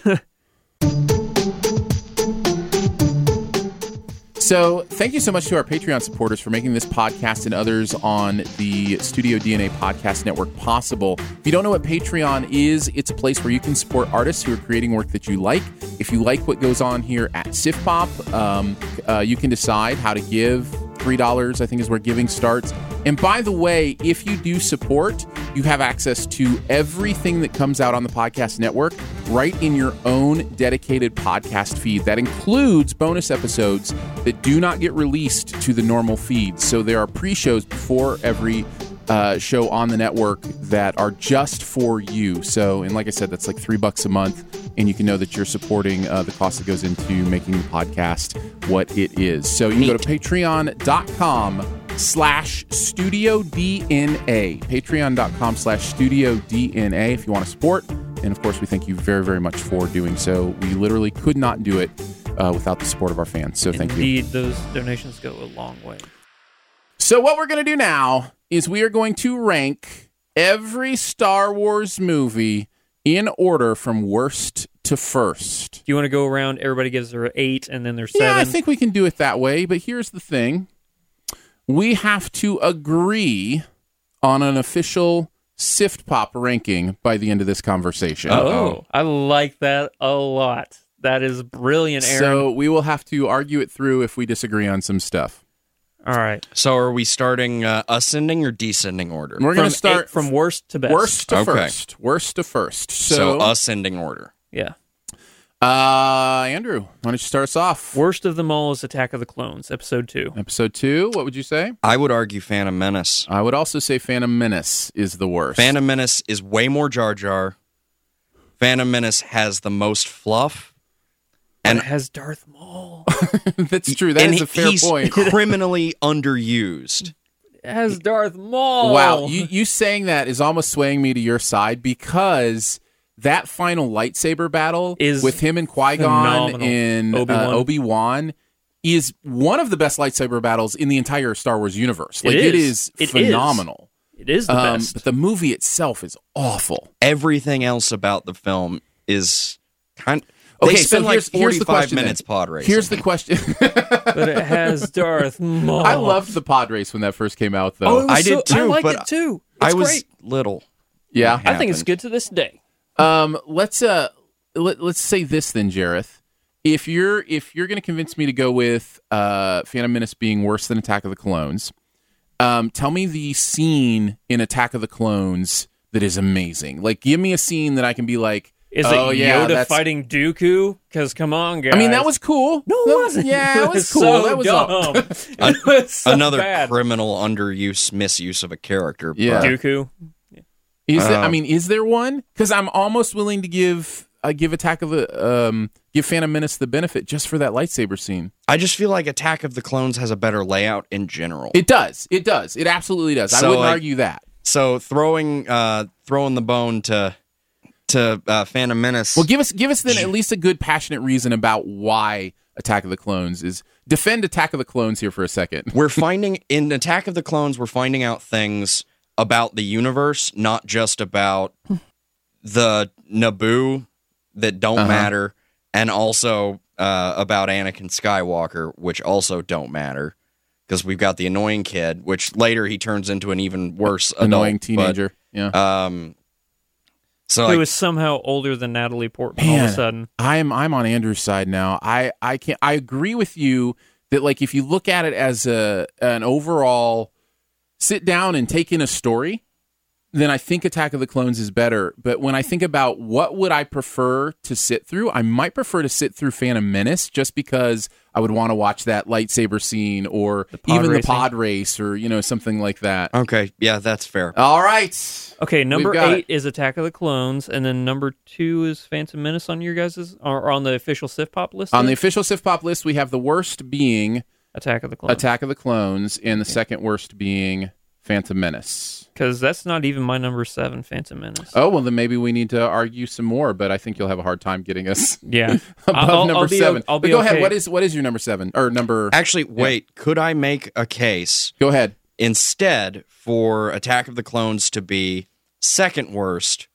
[SPEAKER 2] So, thank you so much to our Patreon supporters for making this podcast and others on the Studio D N A Podcast Network possible. If you don't know what Patreon is, it's a place where you can support artists who are creating work that you like. If you like what goes on here at SIFPOP, um, uh, you can decide how to give. three dollars, I think, is where giving starts. And by the way, if you do support, you have access to everything that comes out on the podcast network right in your own dedicated podcast feed. That includes bonus episodes that do not get released to the normal feed. So there are pre-shows before every uh, show on the network that are just for you. So, and like I said, that's like three bucks a month, and you can know that you're supporting uh, the cost that goes into making the podcast what it is. So you can go to patreon.com slash studio DNA. Patreon.com slash studio DNA if you want to support. And of course, we thank you very, very much for doing so. We literally could not do it uh, without the support of our fans. So thank you.
[SPEAKER 3] Indeed, those donations go a long way.
[SPEAKER 2] So what we're going to do now is we are going to rank every Star Wars movie in order from worst to first.
[SPEAKER 3] Do you want to go around? Everybody gives their eight, and then there's seven.
[SPEAKER 2] Yeah, I think we can do it that way. But here's the thing. We have to agree on an official SIFPOP ranking by the end of this conversation.
[SPEAKER 3] Oh,
[SPEAKER 1] Uh-oh.
[SPEAKER 3] I like that a lot. That is brilliant, Aaron.
[SPEAKER 2] So we will have to argue it through if we disagree on some stuff.
[SPEAKER 3] All right.
[SPEAKER 1] So are we starting uh, ascending or descending order?
[SPEAKER 2] We're going
[SPEAKER 3] From
[SPEAKER 2] to start
[SPEAKER 3] eight- from worst to best.
[SPEAKER 2] worst to
[SPEAKER 1] Okay.
[SPEAKER 2] first. Worst to first.
[SPEAKER 1] So,
[SPEAKER 2] So,
[SPEAKER 1] ascending order.
[SPEAKER 3] Yeah.
[SPEAKER 2] uh, Andrew, why don't you start us off?
[SPEAKER 3] Worst of them all is Attack of the Clones, episode two.
[SPEAKER 2] Episode two, what would you say?
[SPEAKER 1] I would argue Phantom Menace.
[SPEAKER 2] I would also say Phantom Menace is the worst.
[SPEAKER 1] Phantom Menace is way more Jar Jar. Phantom Menace has the most fluff.
[SPEAKER 3] And
[SPEAKER 1] And
[SPEAKER 3] it has Darth Maul.
[SPEAKER 2] That's true. That
[SPEAKER 1] and
[SPEAKER 2] is a fair
[SPEAKER 1] he's
[SPEAKER 2] point.
[SPEAKER 1] criminally underused.
[SPEAKER 3] It has Darth Maul.
[SPEAKER 2] Wow, you, you saying that is almost swaying me to your side because that final lightsaber battle
[SPEAKER 3] Is
[SPEAKER 2] with him and Qui-Gon
[SPEAKER 3] phenomenal.
[SPEAKER 2] in
[SPEAKER 3] Obi-Wan.
[SPEAKER 2] uh, Obi-Wan is one of the best lightsaber battles in the entire Star Wars universe. Like, it is,
[SPEAKER 3] It is.
[SPEAKER 2] phenomenal.
[SPEAKER 3] It is the
[SPEAKER 2] Um,
[SPEAKER 3] best.
[SPEAKER 2] but the movie itself is awful.
[SPEAKER 1] Everything else about the film is kind. They
[SPEAKER 2] Okay, so
[SPEAKER 1] spend like
[SPEAKER 2] here's, here's the
[SPEAKER 1] forty-five
[SPEAKER 2] question. then.
[SPEAKER 1] minutes pod racing.
[SPEAKER 2] Here's the question.
[SPEAKER 3] But it has Darth Maul.
[SPEAKER 2] I loved the pod race when that first came out, though.
[SPEAKER 3] Oh, it was
[SPEAKER 1] I did
[SPEAKER 3] so- I
[SPEAKER 1] too,
[SPEAKER 3] like
[SPEAKER 1] but
[SPEAKER 3] it too. It's
[SPEAKER 1] I was
[SPEAKER 3] great.
[SPEAKER 1] little.
[SPEAKER 2] yeah.
[SPEAKER 3] I think it's
[SPEAKER 1] happened.
[SPEAKER 3] good to this day.
[SPEAKER 2] Um, let's uh, let, let's say this then, Jareth. If you're if you're going to convince me to go with uh, Phantom Menace being worse than Attack of the Clones, um, tell me the scene in Attack of the Clones that is amazing. Like, give me a scene that I can be like,
[SPEAKER 3] Is
[SPEAKER 2] oh
[SPEAKER 3] it
[SPEAKER 2] yeah,
[SPEAKER 3] Yoda
[SPEAKER 2] that's-
[SPEAKER 3] fighting Dooku? Because come on, guys.
[SPEAKER 2] I mean, that was cool.
[SPEAKER 3] no,
[SPEAKER 2] That-
[SPEAKER 3] it wasn't.
[SPEAKER 2] Yeah, it was cool.
[SPEAKER 3] So
[SPEAKER 2] that was
[SPEAKER 3] dumb.
[SPEAKER 2] all-
[SPEAKER 3] It was so
[SPEAKER 1] Another
[SPEAKER 3] bad.
[SPEAKER 1] criminal underuse, misuse of a character.
[SPEAKER 2] Yeah.
[SPEAKER 1] but-
[SPEAKER 3] Dooku.
[SPEAKER 2] Is there, I
[SPEAKER 1] Uh,
[SPEAKER 2] mean, is there one? Because I'm almost willing to give uh, give Attack of the um, give Phantom Menace the benefit just for that lightsaber scene.
[SPEAKER 1] I just feel like Attack of the Clones has a better layout in general.
[SPEAKER 2] It does. It does. It absolutely does. I
[SPEAKER 1] So,
[SPEAKER 2] wouldn't
[SPEAKER 1] like-
[SPEAKER 2] argue that.
[SPEAKER 1] so throwing uh, throwing the bone to to uh, Phantom Menace.
[SPEAKER 2] Well, give us give us then at least a good passionate reason about why Attack of the Clones is defend Attack of the Clones here for a second.
[SPEAKER 1] we're finding in Attack of the Clones, we're finding out things about the universe, not just about the Naboo that don't
[SPEAKER 2] Uh-huh.
[SPEAKER 1] matter, and also uh, about Anakin Skywalker, which also don't matter. Because we've got the annoying kid, which later he turns into an even worse adult,
[SPEAKER 2] Annoying
[SPEAKER 1] but,
[SPEAKER 2] teenager. yeah.
[SPEAKER 1] Um, so
[SPEAKER 3] Who
[SPEAKER 1] like,
[SPEAKER 3] was somehow older than Natalie Portman all of
[SPEAKER 2] Man.
[SPEAKER 3] a sudden.
[SPEAKER 2] I'm I'm on Andrew's side now. I I can't. I agree with you that like if you look at it as a an overall sit down and take in a story, then I think Attack of the Clones is better. But when I think about what would I prefer to sit through, I might prefer to sit through Phantom Menace just because I would want to watch that lightsaber scene or
[SPEAKER 3] pod
[SPEAKER 2] even the
[SPEAKER 3] racing.
[SPEAKER 2] pod race or you know something like that.
[SPEAKER 1] okay, yeah, that's fair.
[SPEAKER 2] All right.
[SPEAKER 3] Okay, number
[SPEAKER 2] got
[SPEAKER 3] eight is Attack of the Clones, and then number two is Phantom Menace on your guys's or on the official Sith Pop list.
[SPEAKER 2] On the
[SPEAKER 3] then?
[SPEAKER 2] official Sith Pop list, we have the worst being
[SPEAKER 3] Attack of the Clones,
[SPEAKER 2] Attack of the Clones, and the second worst being Phantom Menace.
[SPEAKER 3] because that's not even my number seven, Phantom Menace.
[SPEAKER 2] Oh, well, then maybe we need to argue some more, but I think you'll have a hard time getting us
[SPEAKER 3] Yeah,
[SPEAKER 2] above
[SPEAKER 3] I'll,
[SPEAKER 2] number
[SPEAKER 3] I'll be,
[SPEAKER 2] seven.
[SPEAKER 3] I'll
[SPEAKER 2] but
[SPEAKER 3] be
[SPEAKER 2] go
[SPEAKER 3] okay.
[SPEAKER 2] ahead. What is what is your number seven? Or number...
[SPEAKER 1] Actually, wait, could I make a case
[SPEAKER 2] Go ahead.
[SPEAKER 1] instead for Attack of the Clones to be second worst?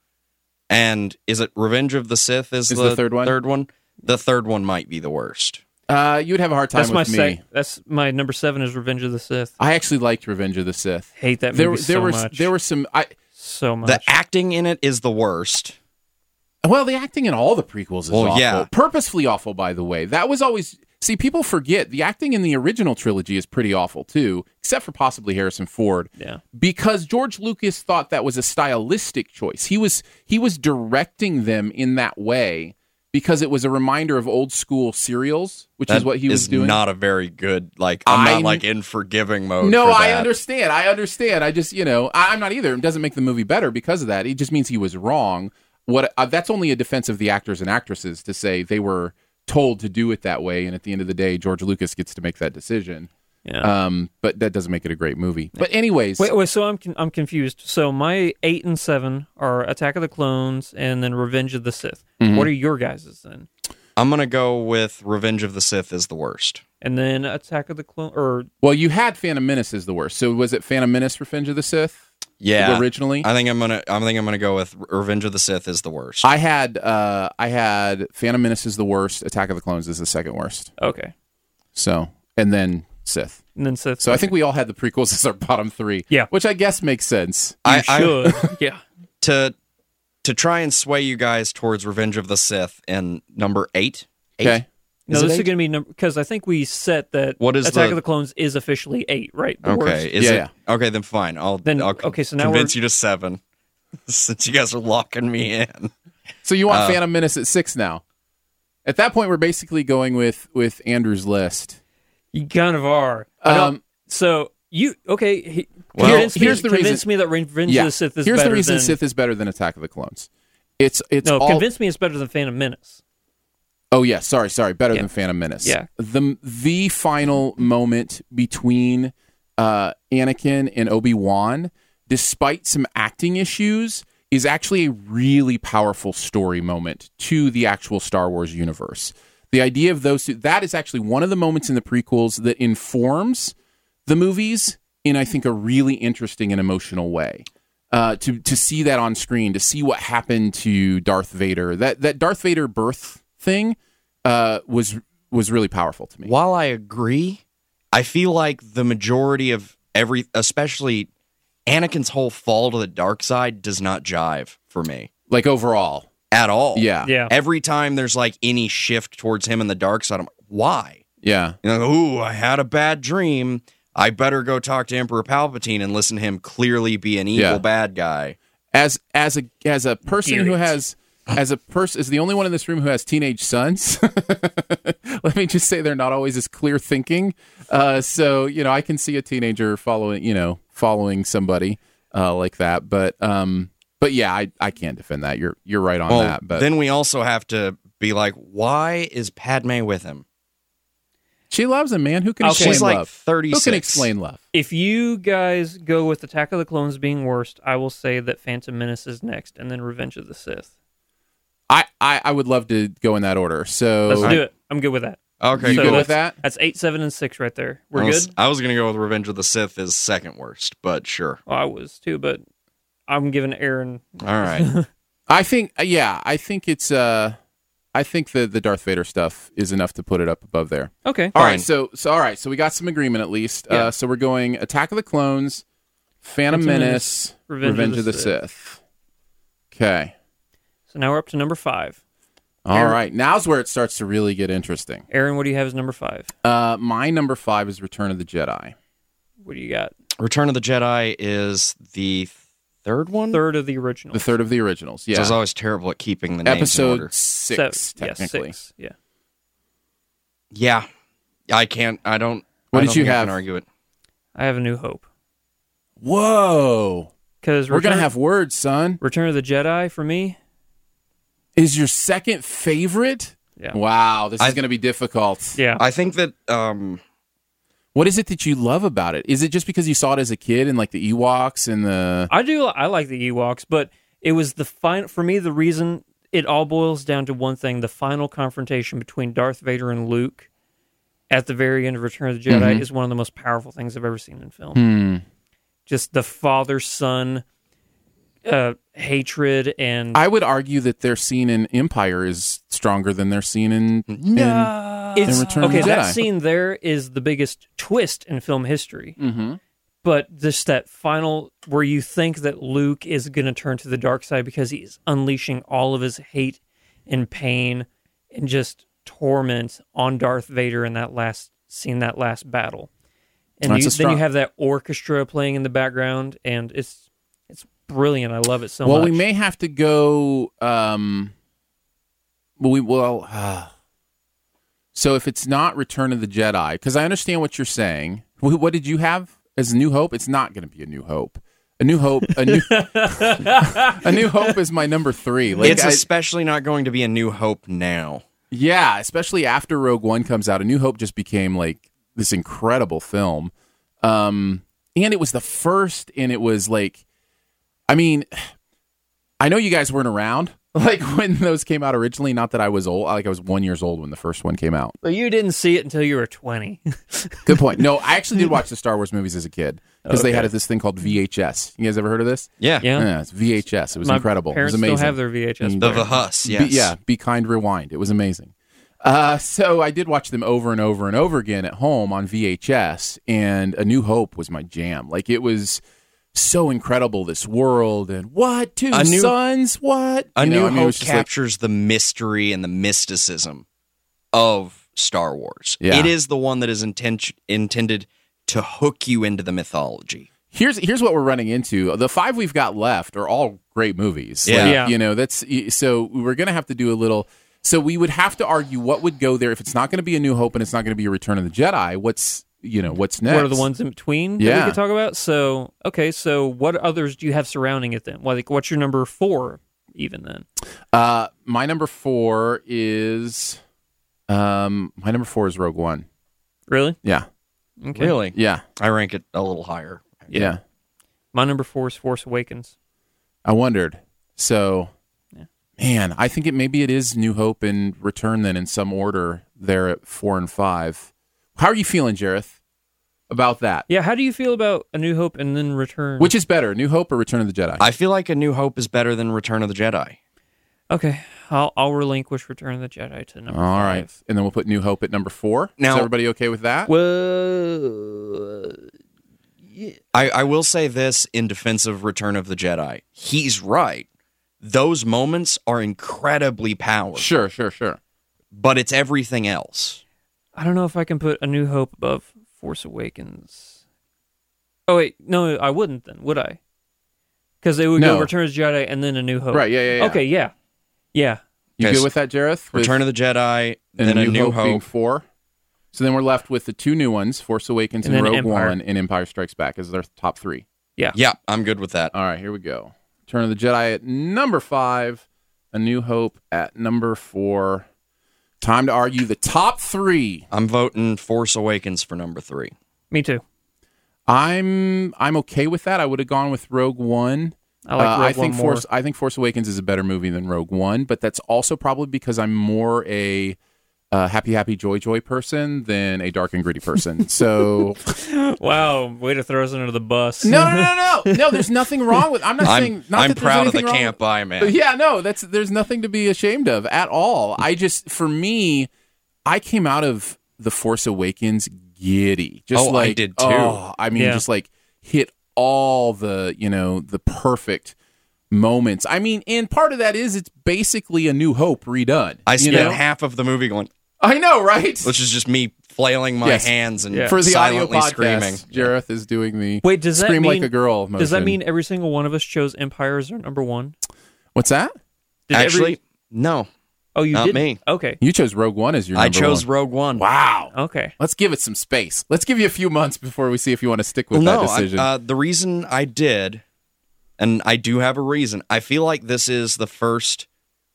[SPEAKER 1] And is it Revenge of the Sith is,
[SPEAKER 2] Is
[SPEAKER 1] the,
[SPEAKER 2] the third one?
[SPEAKER 1] Third one? The third one might be the worst.
[SPEAKER 2] Uh, you'd have a hard time
[SPEAKER 3] That's my
[SPEAKER 2] with me.
[SPEAKER 3] sec- That's my number seven is Revenge of the Sith.
[SPEAKER 2] I actually liked Revenge of the Sith.
[SPEAKER 3] Hate that movie
[SPEAKER 2] There, there
[SPEAKER 3] so
[SPEAKER 2] were
[SPEAKER 3] much.
[SPEAKER 2] there were some. I
[SPEAKER 3] so much.
[SPEAKER 1] The acting in it is the worst.
[SPEAKER 2] well, the acting in all the prequels is
[SPEAKER 1] Well,
[SPEAKER 2] awful.
[SPEAKER 1] yeah.
[SPEAKER 2] Purposefully awful, by the way. That was always. See, people forget the acting in the original trilogy is pretty awful too, except for possibly Harrison Ford.
[SPEAKER 3] yeah.
[SPEAKER 2] Because George Lucas thought that was a stylistic choice. He was he was directing them in that way because it was a reminder of old school serials, which
[SPEAKER 1] That
[SPEAKER 2] is what he was
[SPEAKER 1] is
[SPEAKER 2] doing.
[SPEAKER 1] not a very good, like, I'm
[SPEAKER 2] I-
[SPEAKER 1] not, like, in forgiving mode
[SPEAKER 2] no,
[SPEAKER 1] for
[SPEAKER 2] I
[SPEAKER 1] that.
[SPEAKER 2] understand. I understand. I just, you know, I, I'm not either. It doesn't make the movie better because of that. It just means he was wrong. What uh, that's only a defense of the actors and actresses to say they were told to do it that way, and at the end of the day, George Lucas gets to make that decision.
[SPEAKER 3] Yeah.
[SPEAKER 2] Um, but that doesn't make it a great movie. But anyways,
[SPEAKER 3] Wait, wait. So I'm con- I'm confused. So my eight and seven are Attack of the Clones and then Revenge of the Sith.
[SPEAKER 2] Mhm.
[SPEAKER 3] What are your guys's then?
[SPEAKER 1] I'm going to go with Revenge of the Sith is the worst.
[SPEAKER 3] And then Attack of the Clone or
[SPEAKER 2] well, you had Phantom Menace as the worst. So was it Phantom Menace, Revenge of the Sith?
[SPEAKER 1] Yeah.
[SPEAKER 2] Originally,
[SPEAKER 1] I think I'm gonna. I think I'm gonna go with Revenge of the Sith is the worst.
[SPEAKER 2] I had uh, I had Phantom Menace is the worst. Attack of the Clones is the second worst.
[SPEAKER 3] okay,
[SPEAKER 2] So and then Sith.
[SPEAKER 3] and then Sith.
[SPEAKER 2] So I think we all had the prequels as our bottom three.
[SPEAKER 3] Yeah.
[SPEAKER 2] Which I guess makes sense.
[SPEAKER 3] you
[SPEAKER 1] I, I
[SPEAKER 3] should. yeah.
[SPEAKER 1] to to try and sway you guys towards Revenge of the Sith in number eight. Eight?
[SPEAKER 2] Okay.
[SPEAKER 3] No,
[SPEAKER 1] Is it
[SPEAKER 3] this is
[SPEAKER 1] eight?
[SPEAKER 3] going to be number because I think we set that
[SPEAKER 1] What is
[SPEAKER 3] Attack
[SPEAKER 1] the-
[SPEAKER 3] of the Clones is officially eight, right? The
[SPEAKER 1] Okay.
[SPEAKER 3] worst.
[SPEAKER 1] Is
[SPEAKER 2] Yeah,
[SPEAKER 1] it okay? Then fine. I'll
[SPEAKER 3] Then-
[SPEAKER 1] I'll
[SPEAKER 3] okay, so now
[SPEAKER 1] convince
[SPEAKER 3] we're-
[SPEAKER 1] you to seven, since you guys are locking me in.
[SPEAKER 2] So you want
[SPEAKER 1] Uh,
[SPEAKER 2] Phantom Menace at six now? At that point, we're basically going with with Andrew's list.
[SPEAKER 3] You kind of are. I don't-
[SPEAKER 2] Um,
[SPEAKER 3] so you okay? He,
[SPEAKER 1] Well,
[SPEAKER 3] convince me,
[SPEAKER 2] here's the
[SPEAKER 3] convince
[SPEAKER 2] reason-
[SPEAKER 3] me that Revenge
[SPEAKER 2] yeah.
[SPEAKER 3] of the Sith is
[SPEAKER 2] Here's
[SPEAKER 3] better
[SPEAKER 2] the reason
[SPEAKER 3] than
[SPEAKER 2] Sith is better than Attack of the Clones. It's it's
[SPEAKER 3] no,
[SPEAKER 2] all,
[SPEAKER 3] convince me it's better than Phantom Menace.
[SPEAKER 2] Oh yeah, sorry, sorry, better
[SPEAKER 3] Yeah.
[SPEAKER 2] than Phantom Menace.
[SPEAKER 3] Yeah.
[SPEAKER 2] The the final moment between uh, Anakin and Obi-Wan, despite some acting issues, is actually a really powerful story moment to the actual Star Wars universe. The idea of those two, that is actually one of the moments in the prequels that informs the movies in, I think, a really interesting and emotional way. Uh, to to see that on screen, to see what happened to Darth Vader, that that Darth Vader birth thing uh, was was really powerful to me.
[SPEAKER 1] While I agree, I feel like the majority of every, especially Anakin's whole fall to the dark side, does not jive for me
[SPEAKER 2] Like overall,
[SPEAKER 1] at all.
[SPEAKER 2] yeah,
[SPEAKER 3] Yeah.
[SPEAKER 1] Every time there's like any shift towards him and the dark side, I'm like, why?
[SPEAKER 2] yeah.
[SPEAKER 1] You know, ooh, I had a bad dream. I better go talk to Emperor Palpatine and listen to him clearly be an evil
[SPEAKER 2] Yeah.
[SPEAKER 1] bad guy.
[SPEAKER 2] As as a as a person who
[SPEAKER 3] Period.
[SPEAKER 2] has as a person is the only one in this room who has teenage sons. Let me just say they're not always as clear thinking. Uh, so you know, I can see a teenager following you know following somebody uh, like that. But um, but yeah, I, I can't defend that. You're you're right on
[SPEAKER 1] Well,
[SPEAKER 2] that. But
[SPEAKER 1] then we also have to be like, why is Padme with him?
[SPEAKER 2] she loves him, man. Who can
[SPEAKER 3] Okay.
[SPEAKER 2] explain
[SPEAKER 1] She's like
[SPEAKER 2] love?
[SPEAKER 1] thirty-six.
[SPEAKER 2] Who can explain love?
[SPEAKER 3] If you guys go with Attack of the Clones being worst, I will say that Phantom Menace is next, and then Revenge of the Sith.
[SPEAKER 2] I, I, I would love to go in that order. So
[SPEAKER 3] Let's do it. I'm good with that.
[SPEAKER 1] Okay,
[SPEAKER 2] You
[SPEAKER 3] So
[SPEAKER 2] good
[SPEAKER 1] cool.
[SPEAKER 2] with that?
[SPEAKER 3] That's eight, seven, and six right there. We're
[SPEAKER 1] I was,
[SPEAKER 3] good.
[SPEAKER 1] I was going to go with Revenge of the Sith as second worst, but sure.
[SPEAKER 3] Well, I was too, but I'm giving Aaron.
[SPEAKER 1] All right.
[SPEAKER 2] I think, yeah, I think it's, uh, I think the the Darth Vader stuff is enough to put it up above there.
[SPEAKER 3] Okay.
[SPEAKER 2] All right,
[SPEAKER 1] Fine.
[SPEAKER 2] so so all right, so we got some agreement at least.
[SPEAKER 3] Yeah.
[SPEAKER 2] Uh, so we're going Attack of the Clones, Phantom,
[SPEAKER 3] Phantom
[SPEAKER 2] Menace,
[SPEAKER 3] Menace,
[SPEAKER 2] Revenge,
[SPEAKER 3] Revenge
[SPEAKER 2] of the Sith. Okay.
[SPEAKER 3] So now we're up to number five.
[SPEAKER 2] All
[SPEAKER 3] Aaron-
[SPEAKER 2] right, now's where it starts to really get interesting.
[SPEAKER 3] Aaron, what do you have as number five?
[SPEAKER 2] Uh, my number five is Return of the Jedi.
[SPEAKER 3] What do you got?
[SPEAKER 1] Return of the Jedi is the third one?
[SPEAKER 3] Third of the original.
[SPEAKER 2] The third of the originals.
[SPEAKER 1] So I
[SPEAKER 2] Yeah.
[SPEAKER 1] was always terrible at keeping the names in order.
[SPEAKER 2] Episode six,
[SPEAKER 3] yeah,
[SPEAKER 2] technically.
[SPEAKER 3] six. Yeah.
[SPEAKER 1] Yeah. I can't, I don't.
[SPEAKER 2] What
[SPEAKER 1] I
[SPEAKER 2] did
[SPEAKER 1] don't
[SPEAKER 2] you
[SPEAKER 1] think I
[SPEAKER 2] have?
[SPEAKER 1] can argue it.
[SPEAKER 3] I have A New Hope.
[SPEAKER 2] Whoa.
[SPEAKER 3] Because
[SPEAKER 2] We're going to have words, son.
[SPEAKER 3] Return of the Jedi for me.
[SPEAKER 2] Is your second favorite?
[SPEAKER 3] Yeah.
[SPEAKER 2] Wow, this
[SPEAKER 1] I-
[SPEAKER 2] is going to be difficult.
[SPEAKER 3] Yeah.
[SPEAKER 1] I think that, um,
[SPEAKER 2] What is it that you love about it? Is it just because you saw it as a kid and like the Ewoks and the...
[SPEAKER 3] I do. I like the Ewoks, but it was the final for me. The reason it all boils down to one thing: the final confrontation between Darth Vader and Luke at the very end of Return of the Jedi
[SPEAKER 2] Mhm.
[SPEAKER 3] is one of the most powerful things I've ever seen in film.
[SPEAKER 2] Hmm.
[SPEAKER 3] Just the father-son uh, hatred and
[SPEAKER 2] I would argue that their scene in Empire is stronger than their scene in... in
[SPEAKER 3] it's
[SPEAKER 2] in Return of
[SPEAKER 3] okay.
[SPEAKER 2] the
[SPEAKER 3] That
[SPEAKER 2] Jedi.
[SPEAKER 3] scene there is the biggest twist in film history.
[SPEAKER 2] Mhm.
[SPEAKER 3] But just that final where you think that Luke is going to turn to the dark side because he's unleashing all of his hate and pain and just torment on Darth Vader in that last scene, that last battle. And
[SPEAKER 2] That's
[SPEAKER 3] you,
[SPEAKER 2] a strong-
[SPEAKER 3] then you have that orchestra playing in the background, and it's it's brilliant. I love it so
[SPEAKER 2] well,
[SPEAKER 3] much.
[SPEAKER 2] we may have to go... Um, well, we well... Uh, so if it's not Return of the Jedi, because I understand what you're saying. Wh- What did you have as A New Hope? It's not going to be A New Hope. A New Hope... A New, a New Hope is my number three. Like,
[SPEAKER 1] it's
[SPEAKER 2] I-
[SPEAKER 1] especially not going to be A New Hope now.
[SPEAKER 2] Yeah, especially after Rogue One comes out, A New Hope just became like this incredible film. Um, and it was the first, and it was like, I mean, I know you guys weren't around like when those came out originally. Not that I was old, like I was one years old when the first one came out.
[SPEAKER 3] But you didn't see it until you were twenty.
[SPEAKER 2] Good point. No, I actually did watch the Star Wars movies as a kid because they
[SPEAKER 3] Okay.
[SPEAKER 2] had this thing called V H S. You guys ever heard of this?
[SPEAKER 1] Yeah.
[SPEAKER 3] Yeah.
[SPEAKER 2] Yeah, it's V H S. It was
[SPEAKER 3] My
[SPEAKER 2] incredible. It was
[SPEAKER 3] Parents
[SPEAKER 2] amazing.
[SPEAKER 3] still have their V H S
[SPEAKER 2] Mm.
[SPEAKER 1] The
[SPEAKER 3] player.
[SPEAKER 1] Vahus,
[SPEAKER 2] Be-
[SPEAKER 1] yes.
[SPEAKER 2] yeah, Be Kind Rewind. It was amazing. Uh, so I did watch them over and over and over again at home on V H S, and A New Hope was my jam. Like, it was so incredible, this world, and what, two
[SPEAKER 1] A New-
[SPEAKER 2] sons, what?
[SPEAKER 1] A
[SPEAKER 2] You know,
[SPEAKER 1] New
[SPEAKER 2] I mean, it
[SPEAKER 1] Hope
[SPEAKER 2] was just like-
[SPEAKER 1] captures the mystery and the mysticism of Star Wars.
[SPEAKER 2] Yeah.
[SPEAKER 1] It is the one that is inten- intended to hook you into the mythology.
[SPEAKER 2] Here's here's what we're running into. The five we've got left are all great movies.
[SPEAKER 1] Yeah.
[SPEAKER 2] Like,
[SPEAKER 3] Yeah.
[SPEAKER 2] you know, that's so we're gonna have to do a little. So we would have to argue what would go there if it's not going to be A New Hope and it's not going to be a Return of the Jedi. What's you know what's next?
[SPEAKER 3] What are the ones in between that
[SPEAKER 2] Yeah.
[SPEAKER 3] we could talk about? So, okay, so what others do you have surrounding it then? Like, what's your number four even then?
[SPEAKER 2] Uh, my number four is um, my number four is Rogue One.
[SPEAKER 3] Really?
[SPEAKER 2] Yeah,
[SPEAKER 3] Okay.
[SPEAKER 1] Really?
[SPEAKER 2] yeah,
[SPEAKER 1] I rank it a little higher.
[SPEAKER 2] yeah.
[SPEAKER 3] My number four is Force Awakens.
[SPEAKER 2] I wondered. So,
[SPEAKER 3] Yeah.
[SPEAKER 2] man, I think it maybe it is New Hope and Return then in some order there at four and five. How are you feeling, Jareth, about that?
[SPEAKER 3] Yeah, how do you feel about A New Hope and then Return?
[SPEAKER 2] Which is better, New Hope or Return of the Jedi?
[SPEAKER 1] I feel like A New Hope is better than Return of the Jedi.
[SPEAKER 3] Okay, I'll I'll relinquish Return of the Jedi to number
[SPEAKER 2] All
[SPEAKER 3] five.
[SPEAKER 2] right, and then we'll put New Hope at number four.
[SPEAKER 1] Now-
[SPEAKER 2] is everybody okay with that?
[SPEAKER 3] Well,
[SPEAKER 1] I, I will say this in defense of Return of the Jedi. He's right. Those moments are incredibly powerful,
[SPEAKER 2] Sure, sure, sure.
[SPEAKER 1] but it's everything else.
[SPEAKER 3] I don't know if I can put A New Hope above Force Awakens. Oh wait, no, I wouldn't then, would I? Because they would
[SPEAKER 2] No.
[SPEAKER 3] go Return of the Jedi and then A New Hope.
[SPEAKER 2] Right, yeah, yeah, yeah.
[SPEAKER 3] Okay, yeah, yeah.
[SPEAKER 2] You
[SPEAKER 1] Okay,
[SPEAKER 2] good
[SPEAKER 1] so
[SPEAKER 2] with that, Jareth? With-
[SPEAKER 1] Return of the Jedi,
[SPEAKER 2] and
[SPEAKER 1] then
[SPEAKER 2] A
[SPEAKER 1] A New
[SPEAKER 2] Hope, being
[SPEAKER 1] Hope.
[SPEAKER 2] four. So then we're left with the two new ones, Force Awakens and,
[SPEAKER 3] And then
[SPEAKER 2] Rogue
[SPEAKER 3] Empire.
[SPEAKER 2] One, and Empire Strikes Back as their top three.
[SPEAKER 1] Yeah, I'm good with that.
[SPEAKER 2] All right, here we go. Return of the Jedi at number five, A New Hope at number four. Time to argue the top three.
[SPEAKER 1] I'm voting Force Awakens for number three.
[SPEAKER 3] Me too.
[SPEAKER 2] I'm I'm okay with that. I would have gone with Rogue One.
[SPEAKER 3] I like
[SPEAKER 2] Uh,
[SPEAKER 3] Rogue
[SPEAKER 2] I
[SPEAKER 3] One
[SPEAKER 2] think
[SPEAKER 3] more.
[SPEAKER 2] Force I think Force Awakens is a better movie than Rogue One, but that's also probably because I'm more a uh, happy, happy, joy, joy person than a dark and gritty person. So
[SPEAKER 3] Wow, way to throw us under the bus.
[SPEAKER 2] no, no, no, no, no. There's nothing wrong with. I'm not saying.
[SPEAKER 1] I'm,
[SPEAKER 2] Not
[SPEAKER 1] I'm
[SPEAKER 2] that there's
[SPEAKER 1] proud of the
[SPEAKER 2] anything wrong
[SPEAKER 1] camp
[SPEAKER 2] with-
[SPEAKER 1] I'm in.
[SPEAKER 2] Yeah, no, that's there's nothing to be ashamed of at all. I just, for me, I came out of The Force Awakens giddy. Just
[SPEAKER 1] Oh, I
[SPEAKER 2] like,
[SPEAKER 1] did too.
[SPEAKER 2] oh, I mean,
[SPEAKER 3] Yeah.
[SPEAKER 2] just like hit all the, you know, the perfect moments. I mean, and part of that is it's basically A New Hope redone.
[SPEAKER 1] I
[SPEAKER 2] you
[SPEAKER 1] spent
[SPEAKER 2] know?
[SPEAKER 1] half of the movie going,
[SPEAKER 2] I know, right?
[SPEAKER 1] which is just me flailing my
[SPEAKER 2] Yes.
[SPEAKER 1] hands and
[SPEAKER 3] Yeah.
[SPEAKER 2] For the audio
[SPEAKER 1] silently
[SPEAKER 2] podcast,
[SPEAKER 1] screaming.
[SPEAKER 2] Jareth is doing the
[SPEAKER 3] Wait, does that
[SPEAKER 2] scream
[SPEAKER 3] mean
[SPEAKER 2] like a girl motion.
[SPEAKER 3] does that mean every single one of us chose Empire as our number one?
[SPEAKER 2] What's that?
[SPEAKER 3] Did
[SPEAKER 1] Actually,
[SPEAKER 3] every,
[SPEAKER 1] no.
[SPEAKER 3] oh, you
[SPEAKER 1] not
[SPEAKER 3] did
[SPEAKER 1] me.
[SPEAKER 3] Okay,
[SPEAKER 2] You chose Rogue One as your
[SPEAKER 1] I
[SPEAKER 2] number
[SPEAKER 1] chose
[SPEAKER 2] one.
[SPEAKER 1] Rogue One.
[SPEAKER 2] Wow.
[SPEAKER 3] okay.
[SPEAKER 2] Let's give it some space. Let's give you a few months before we see if you want to stick with
[SPEAKER 1] Well,
[SPEAKER 2] that
[SPEAKER 1] no, I-
[SPEAKER 2] decision.
[SPEAKER 1] uh, the reason I did, and I do have a reason, I feel like this is the first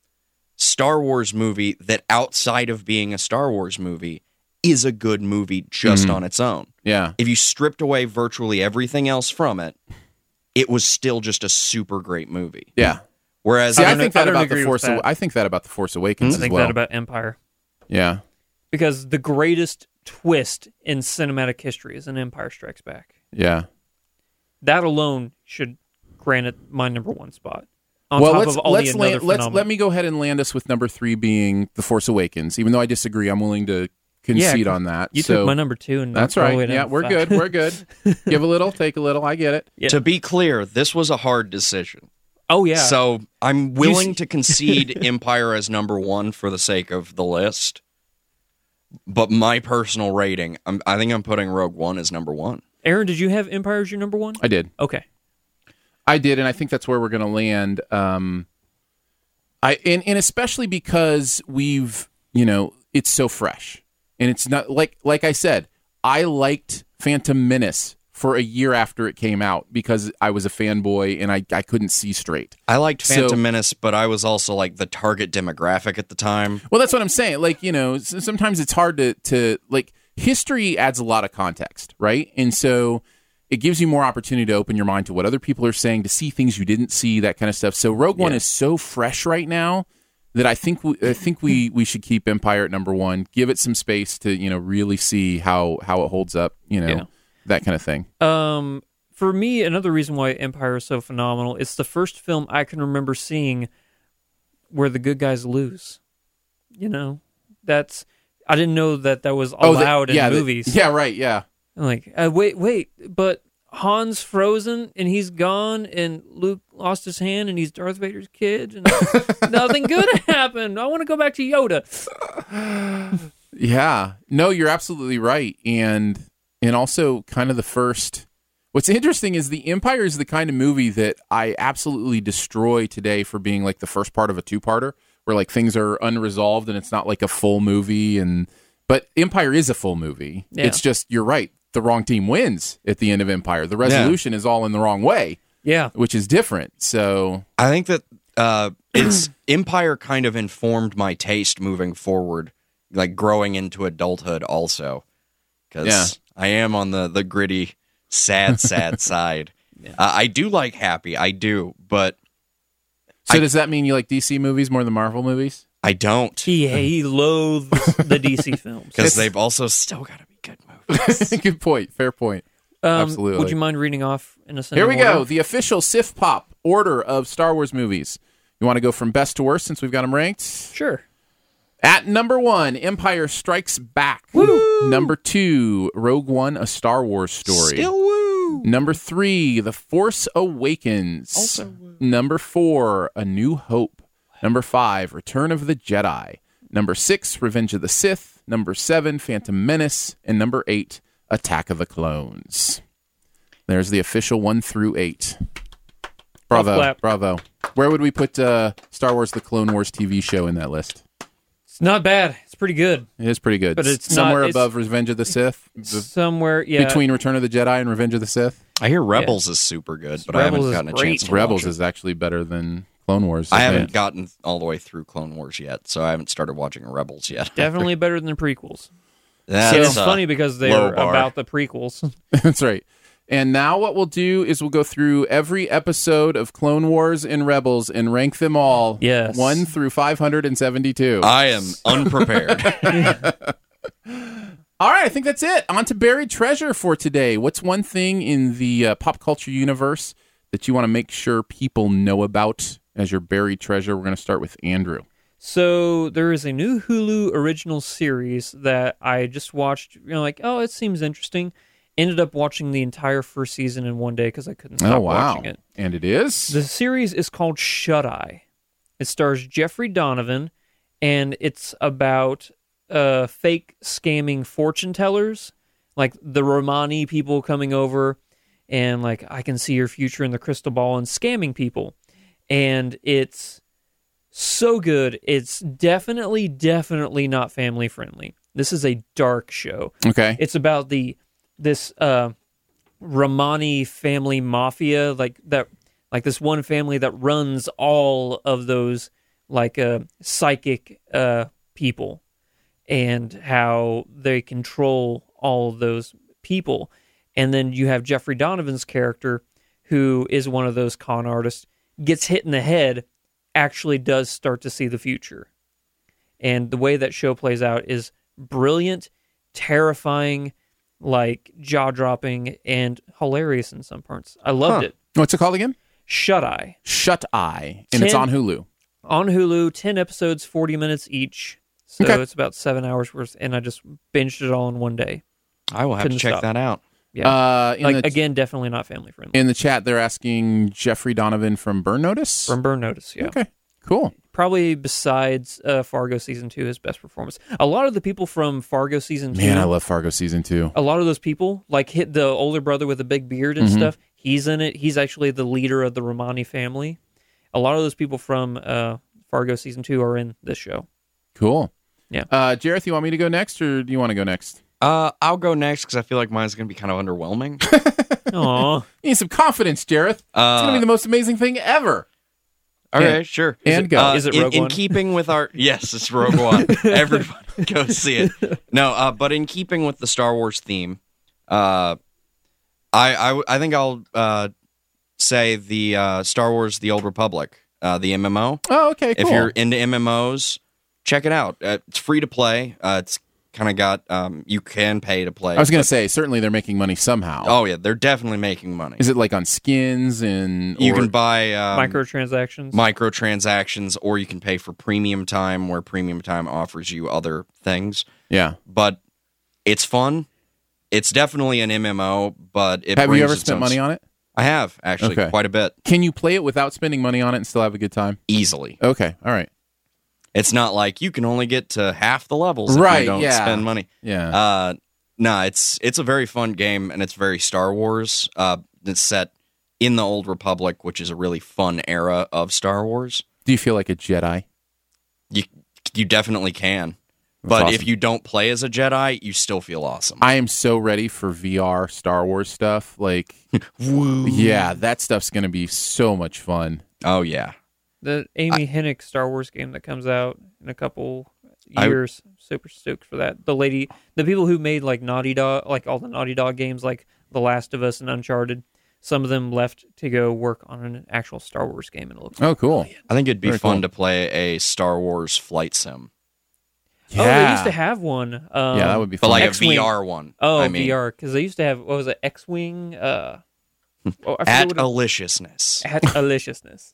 [SPEAKER 1] Star Wars movie that, outside of being a Star Wars movie, is a good movie just
[SPEAKER 2] Mhm.
[SPEAKER 1] on its own.
[SPEAKER 2] yeah.
[SPEAKER 1] If you stripped away virtually everything else from it, it was still just a super great movie.
[SPEAKER 2] Yeah.
[SPEAKER 1] Whereas
[SPEAKER 2] See, I,
[SPEAKER 3] don't-
[SPEAKER 2] think
[SPEAKER 3] I
[SPEAKER 2] that
[SPEAKER 3] don't
[SPEAKER 2] about the
[SPEAKER 3] agree
[SPEAKER 2] Force.
[SPEAKER 3] with that.
[SPEAKER 2] I think that about the Force Awakens
[SPEAKER 3] I
[SPEAKER 2] as
[SPEAKER 3] think
[SPEAKER 2] well.
[SPEAKER 3] that about Empire
[SPEAKER 2] yeah.
[SPEAKER 3] because the greatest twist in cinematic history is an Empire Strikes Back.
[SPEAKER 2] Yeah.
[SPEAKER 3] That alone should grant it my number one spot. On
[SPEAKER 2] well,
[SPEAKER 3] top
[SPEAKER 2] let's
[SPEAKER 3] of all
[SPEAKER 2] let's
[SPEAKER 3] the
[SPEAKER 2] land,
[SPEAKER 3] other
[SPEAKER 2] let's
[SPEAKER 3] phenomena.
[SPEAKER 2] let me go ahead and land us with number three being the Force Awakens. Even though I disagree, I'm willing to concede
[SPEAKER 3] Yeah,
[SPEAKER 2] on that.
[SPEAKER 3] You
[SPEAKER 2] so
[SPEAKER 3] took my number two, and
[SPEAKER 2] that's
[SPEAKER 3] knocked all the way
[SPEAKER 2] right.
[SPEAKER 3] down
[SPEAKER 2] Yeah,
[SPEAKER 3] to
[SPEAKER 2] we're
[SPEAKER 3] five.
[SPEAKER 2] good. We're good. Give a little, take a little. I get it.
[SPEAKER 3] Yeah.
[SPEAKER 1] to be clear, this was a hard decision.
[SPEAKER 3] Oh yeah.
[SPEAKER 1] So I'm willing
[SPEAKER 3] You-
[SPEAKER 1] to concede Empire as number one for the sake of the list. But my personal rating, I'm, I think I'm putting Rogue One as number one.
[SPEAKER 3] Aaron, did you have Empire as your number one?
[SPEAKER 2] I did.
[SPEAKER 3] Okay.
[SPEAKER 2] I did, and I think that's where we're going to land. Um, I and, and especially because we've, you know, it's so fresh, and it's not like like I said, I liked Phantom Menace for a year after it came out because I was a fanboy and I, I couldn't see straight.
[SPEAKER 1] I liked Phantom
[SPEAKER 2] So-
[SPEAKER 1] Menace, but I was also like the target demographic at the time.
[SPEAKER 2] Well, that's what I'm saying. Like, you know, s- sometimes it's hard to to like history adds a lot of context, right? And so it gives you more opportunity to open your mind to what other people are saying, to see things you didn't see, that kind of stuff. So Rogue One
[SPEAKER 3] Yeah.
[SPEAKER 2] is so fresh right now that I think we, I think we we should keep Empire at number one. Give it some space to, you know, really see how how it holds up. You know,
[SPEAKER 3] Yeah.
[SPEAKER 2] that kind of thing.
[SPEAKER 3] Um, for me, another reason why Empire is so phenomenal, it's the first film I can remember seeing where the good guys lose. You know, that's I didn't know that that was
[SPEAKER 2] the-
[SPEAKER 3] allowed
[SPEAKER 2] yeah,
[SPEAKER 3] in
[SPEAKER 2] the-
[SPEAKER 3] movies.
[SPEAKER 2] yeah, right. Yeah.
[SPEAKER 3] I'm like, uh, wait, wait, but Han's frozen and he's gone, and Luke lost his hand, and he's Darth Vader's kid, and nothing good happened. I want to go back to Yoda.
[SPEAKER 2] Yeah. No, you're absolutely right. And and also kind of the first what's interesting is The Empire is the kind of movie that I absolutely destroy today for being like the first part of a two-parter where like things are unresolved and it's not like a full movie and but Empire is a full movie.
[SPEAKER 3] Yeah.
[SPEAKER 2] It's just you're right. The wrong team wins at the end of Empire. The resolution is all in the wrong way,
[SPEAKER 3] Yeah,
[SPEAKER 2] which is different. So
[SPEAKER 1] I think that uh, it's Empire kind of informed my taste moving forward, like growing into adulthood also, because
[SPEAKER 2] Yeah.
[SPEAKER 1] I am on the, the gritty, sad, sad side.
[SPEAKER 3] Yeah.
[SPEAKER 1] Uh, I do like Happy, I do, but
[SPEAKER 2] So
[SPEAKER 1] I-
[SPEAKER 2] does that mean you like D C movies more than Marvel movies?
[SPEAKER 1] I don't,
[SPEAKER 3] He he loathes the D C films.
[SPEAKER 1] because they've also still got to be good movies.
[SPEAKER 2] Good point. Fair point.
[SPEAKER 3] Um,
[SPEAKER 2] Absolutely.
[SPEAKER 3] Would you mind reading off in a
[SPEAKER 2] Here we
[SPEAKER 3] order?
[SPEAKER 2] go. The official S I F Pop order of Star Wars movies. You want to go from best to worst since we've got them ranked?
[SPEAKER 3] Sure.
[SPEAKER 2] At number one, Empire Strikes Back. Woo! Number two, Rogue One, A Star Wars Story.
[SPEAKER 1] Still woo.
[SPEAKER 2] Number three, The Force Awakens.
[SPEAKER 1] Also woo.
[SPEAKER 2] Number four, A New Hope. Number five, Return of the Jedi. Number six, Revenge of the Sith. Number seven, Phantom Menace. And number eight, Attack of the Clones. There's the official one through eight. Bravo.
[SPEAKER 3] clap.
[SPEAKER 2] Bravo. Where would we put uh, Star Wars The Clone Wars T V show in that list?
[SPEAKER 3] It's not bad. It's pretty good.
[SPEAKER 2] It is pretty good.
[SPEAKER 3] But it's
[SPEAKER 2] somewhere
[SPEAKER 3] not- it's-
[SPEAKER 2] above Revenge of the Sith. The-
[SPEAKER 3] Somewhere, yeah.
[SPEAKER 2] Between Return of the Jedi and Revenge of the Sith.
[SPEAKER 1] I hear Rebels is super good, but I
[SPEAKER 3] Rebels
[SPEAKER 1] haven't
[SPEAKER 3] is
[SPEAKER 1] gotten a
[SPEAKER 3] great.
[SPEAKER 1] chance to
[SPEAKER 2] Rebels
[SPEAKER 1] watch it.
[SPEAKER 2] is actually better than Clone Wars.
[SPEAKER 1] I
[SPEAKER 2] isn't
[SPEAKER 1] haven't
[SPEAKER 2] it?
[SPEAKER 1] gotten all the way through Clone Wars yet, so I haven't started watching Rebels yet.
[SPEAKER 3] Definitely better than the prequels.
[SPEAKER 1] That's,
[SPEAKER 3] And it's
[SPEAKER 1] uh,
[SPEAKER 3] funny because they
[SPEAKER 1] low
[SPEAKER 3] are
[SPEAKER 1] bar.
[SPEAKER 3] about the prequels.
[SPEAKER 2] That's right. And now what we'll do is we'll go through every episode of Clone Wars and Rebels and rank them all.
[SPEAKER 3] Yes.
[SPEAKER 2] one through five hundred seventy-two.
[SPEAKER 1] I am unprepared.
[SPEAKER 2] All right, I think that's it. On to Buried Treasure for today. What's one thing in the uh, pop culture universe that you want to make sure people know about as your buried treasure? We're going to start with Andrew.
[SPEAKER 3] So there is a new Hulu original series that I just watched. You know, like, oh, it seems interesting. Ended up watching the entire first season in one day because I couldn't stop
[SPEAKER 2] Oh, wow.
[SPEAKER 3] watching it.
[SPEAKER 2] And it is?
[SPEAKER 3] The series is called Shut Eye. It stars Jeffrey Donovan, and it's about uh, fake scamming fortune tellers, like the Romani people coming over, and like, I can see your future in the crystal ball, and scamming people. And it's so good. It's definitely, definitely not family friendly. This is a dark show.
[SPEAKER 2] Okay.
[SPEAKER 3] It's about the this uh, Romani family mafia, like that, like this one family that runs all of those like uh, psychic uh, people, and how they control all of those people. And then you have Jeffrey Donovan's character, who is one of those con artists, gets hit in the head, actually does start to see the future. And the way that show plays out is brilliant, terrifying, like jaw-dropping, and hilarious in some parts. I loved
[SPEAKER 2] Huh.
[SPEAKER 3] it.
[SPEAKER 2] What's it called again?
[SPEAKER 3] Shut Eye.
[SPEAKER 2] Shut Eye. And it's
[SPEAKER 3] Ten-
[SPEAKER 2] on Hulu.
[SPEAKER 3] On Hulu, ten episodes, forty minutes each. So
[SPEAKER 2] Okay.
[SPEAKER 3] it's about seven hours worth, and I just binged it all in one day.
[SPEAKER 1] I will have
[SPEAKER 3] Couldn't
[SPEAKER 1] to check
[SPEAKER 3] stop.
[SPEAKER 1] that out.
[SPEAKER 3] Yeah.
[SPEAKER 2] Uh, in,
[SPEAKER 3] like,
[SPEAKER 2] the,
[SPEAKER 3] again, definitely not family friendly.
[SPEAKER 2] in the chat, they're asking Jeffrey Donovan from Burn Notice.
[SPEAKER 3] From Burn Notice, yeah.
[SPEAKER 2] Okay, cool.
[SPEAKER 3] Probably besides uh, Fargo Season two, his best performance. A lot of the people from Fargo Season two...
[SPEAKER 2] Man, I love Fargo Season two.
[SPEAKER 3] a lot of those people, like hit the older brother with a big beard and
[SPEAKER 2] Mhm.
[SPEAKER 3] stuff, he's in it. He's actually the leader of the Romani family. A lot of those people from uh, Fargo Season two are in this show.
[SPEAKER 2] Cool.
[SPEAKER 3] Yeah.
[SPEAKER 2] Uh, Jareth, you want me to go next, or do you want to go next?
[SPEAKER 1] Uh, I'll go next because I feel like mine's going to be kind of underwhelming.
[SPEAKER 3] Aw.
[SPEAKER 2] You need some confidence, Jareth. It's going to be
[SPEAKER 1] Uh,
[SPEAKER 2] the most amazing thing ever.
[SPEAKER 1] all
[SPEAKER 2] and-
[SPEAKER 1] right, sure.
[SPEAKER 2] And go.
[SPEAKER 1] Uh,
[SPEAKER 3] Is it
[SPEAKER 1] in,
[SPEAKER 3] Rogue
[SPEAKER 1] in
[SPEAKER 3] One?
[SPEAKER 1] keeping with our yes, it's Rogue One. Everybody go see it. No, uh, but in keeping with the Star Wars theme, uh, I, I I think I'll uh, say the uh, Star Wars: The Old Republic, uh, the M M O.
[SPEAKER 2] Oh, okay, cool.
[SPEAKER 1] If you're into M M Os, check it out. Uh, it's free to play. Uh, it's kind of got um, you can pay to play.
[SPEAKER 2] I was going to say, certainly they're making money somehow.
[SPEAKER 1] Oh yeah, they're definitely making money.
[SPEAKER 2] Is it like on skins and
[SPEAKER 1] You
[SPEAKER 2] or-
[SPEAKER 1] can buy um,
[SPEAKER 3] Microtransactions.
[SPEAKER 1] microtransactions, or you can pay for premium time, where premium time offers you other things.
[SPEAKER 2] Yeah.
[SPEAKER 1] But it's fun. It's definitely an M M O, but it
[SPEAKER 2] Have you
[SPEAKER 1] brings
[SPEAKER 2] ever
[SPEAKER 1] its
[SPEAKER 2] spent
[SPEAKER 1] own-
[SPEAKER 2] money on it?
[SPEAKER 1] I have actually
[SPEAKER 2] Okay.
[SPEAKER 1] quite a bit,
[SPEAKER 2] Can you play it without spending money on it and still have a good time?
[SPEAKER 1] easily.
[SPEAKER 2] Okay, all right.
[SPEAKER 1] It's not like you can only get to half the levels if
[SPEAKER 2] Right,
[SPEAKER 1] you don't
[SPEAKER 2] yeah.
[SPEAKER 1] spend money.
[SPEAKER 2] Yeah.
[SPEAKER 1] Uh, no, it's it's a very fun game, and it's very Star Wars. Uh, it's set in the Old Republic, which is a really fun era of Star Wars.
[SPEAKER 2] Do you feel like a Jedi?
[SPEAKER 1] You you definitely can,
[SPEAKER 2] That's
[SPEAKER 1] but
[SPEAKER 2] awesome.
[SPEAKER 1] if you don't play as a Jedi, you still feel awesome.
[SPEAKER 2] I am so ready for V R Star Wars stuff. Like,
[SPEAKER 1] Woo.
[SPEAKER 2] yeah, that stuff's going to be so much fun.
[SPEAKER 1] Oh yeah,
[SPEAKER 3] The Amy Hennig Star Wars game that comes out in a couple
[SPEAKER 1] I-
[SPEAKER 3] years. Super stoked for that. The lady, the people who made like Naughty Dog, like all the Naughty Dog games, like The Last of Us and Uncharted, some of them left to go work on an actual Star Wars game, and it looks
[SPEAKER 2] Oh, cool.
[SPEAKER 1] I think it'd be
[SPEAKER 2] Very
[SPEAKER 1] fun
[SPEAKER 2] cool.
[SPEAKER 1] to play a Star Wars flight sim,
[SPEAKER 3] Oh, they used to have one. Um,
[SPEAKER 2] yeah, that would be
[SPEAKER 1] but
[SPEAKER 2] fun.
[SPEAKER 1] like
[SPEAKER 3] X-Wing.
[SPEAKER 1] a V R one.
[SPEAKER 3] Oh,
[SPEAKER 1] I mean,
[SPEAKER 3] V R, because they used to have, what was it, X-Wing? Uh, oh, I forget
[SPEAKER 1] at
[SPEAKER 3] what it-
[SPEAKER 1] aliciousness.
[SPEAKER 3] at Aliciousness.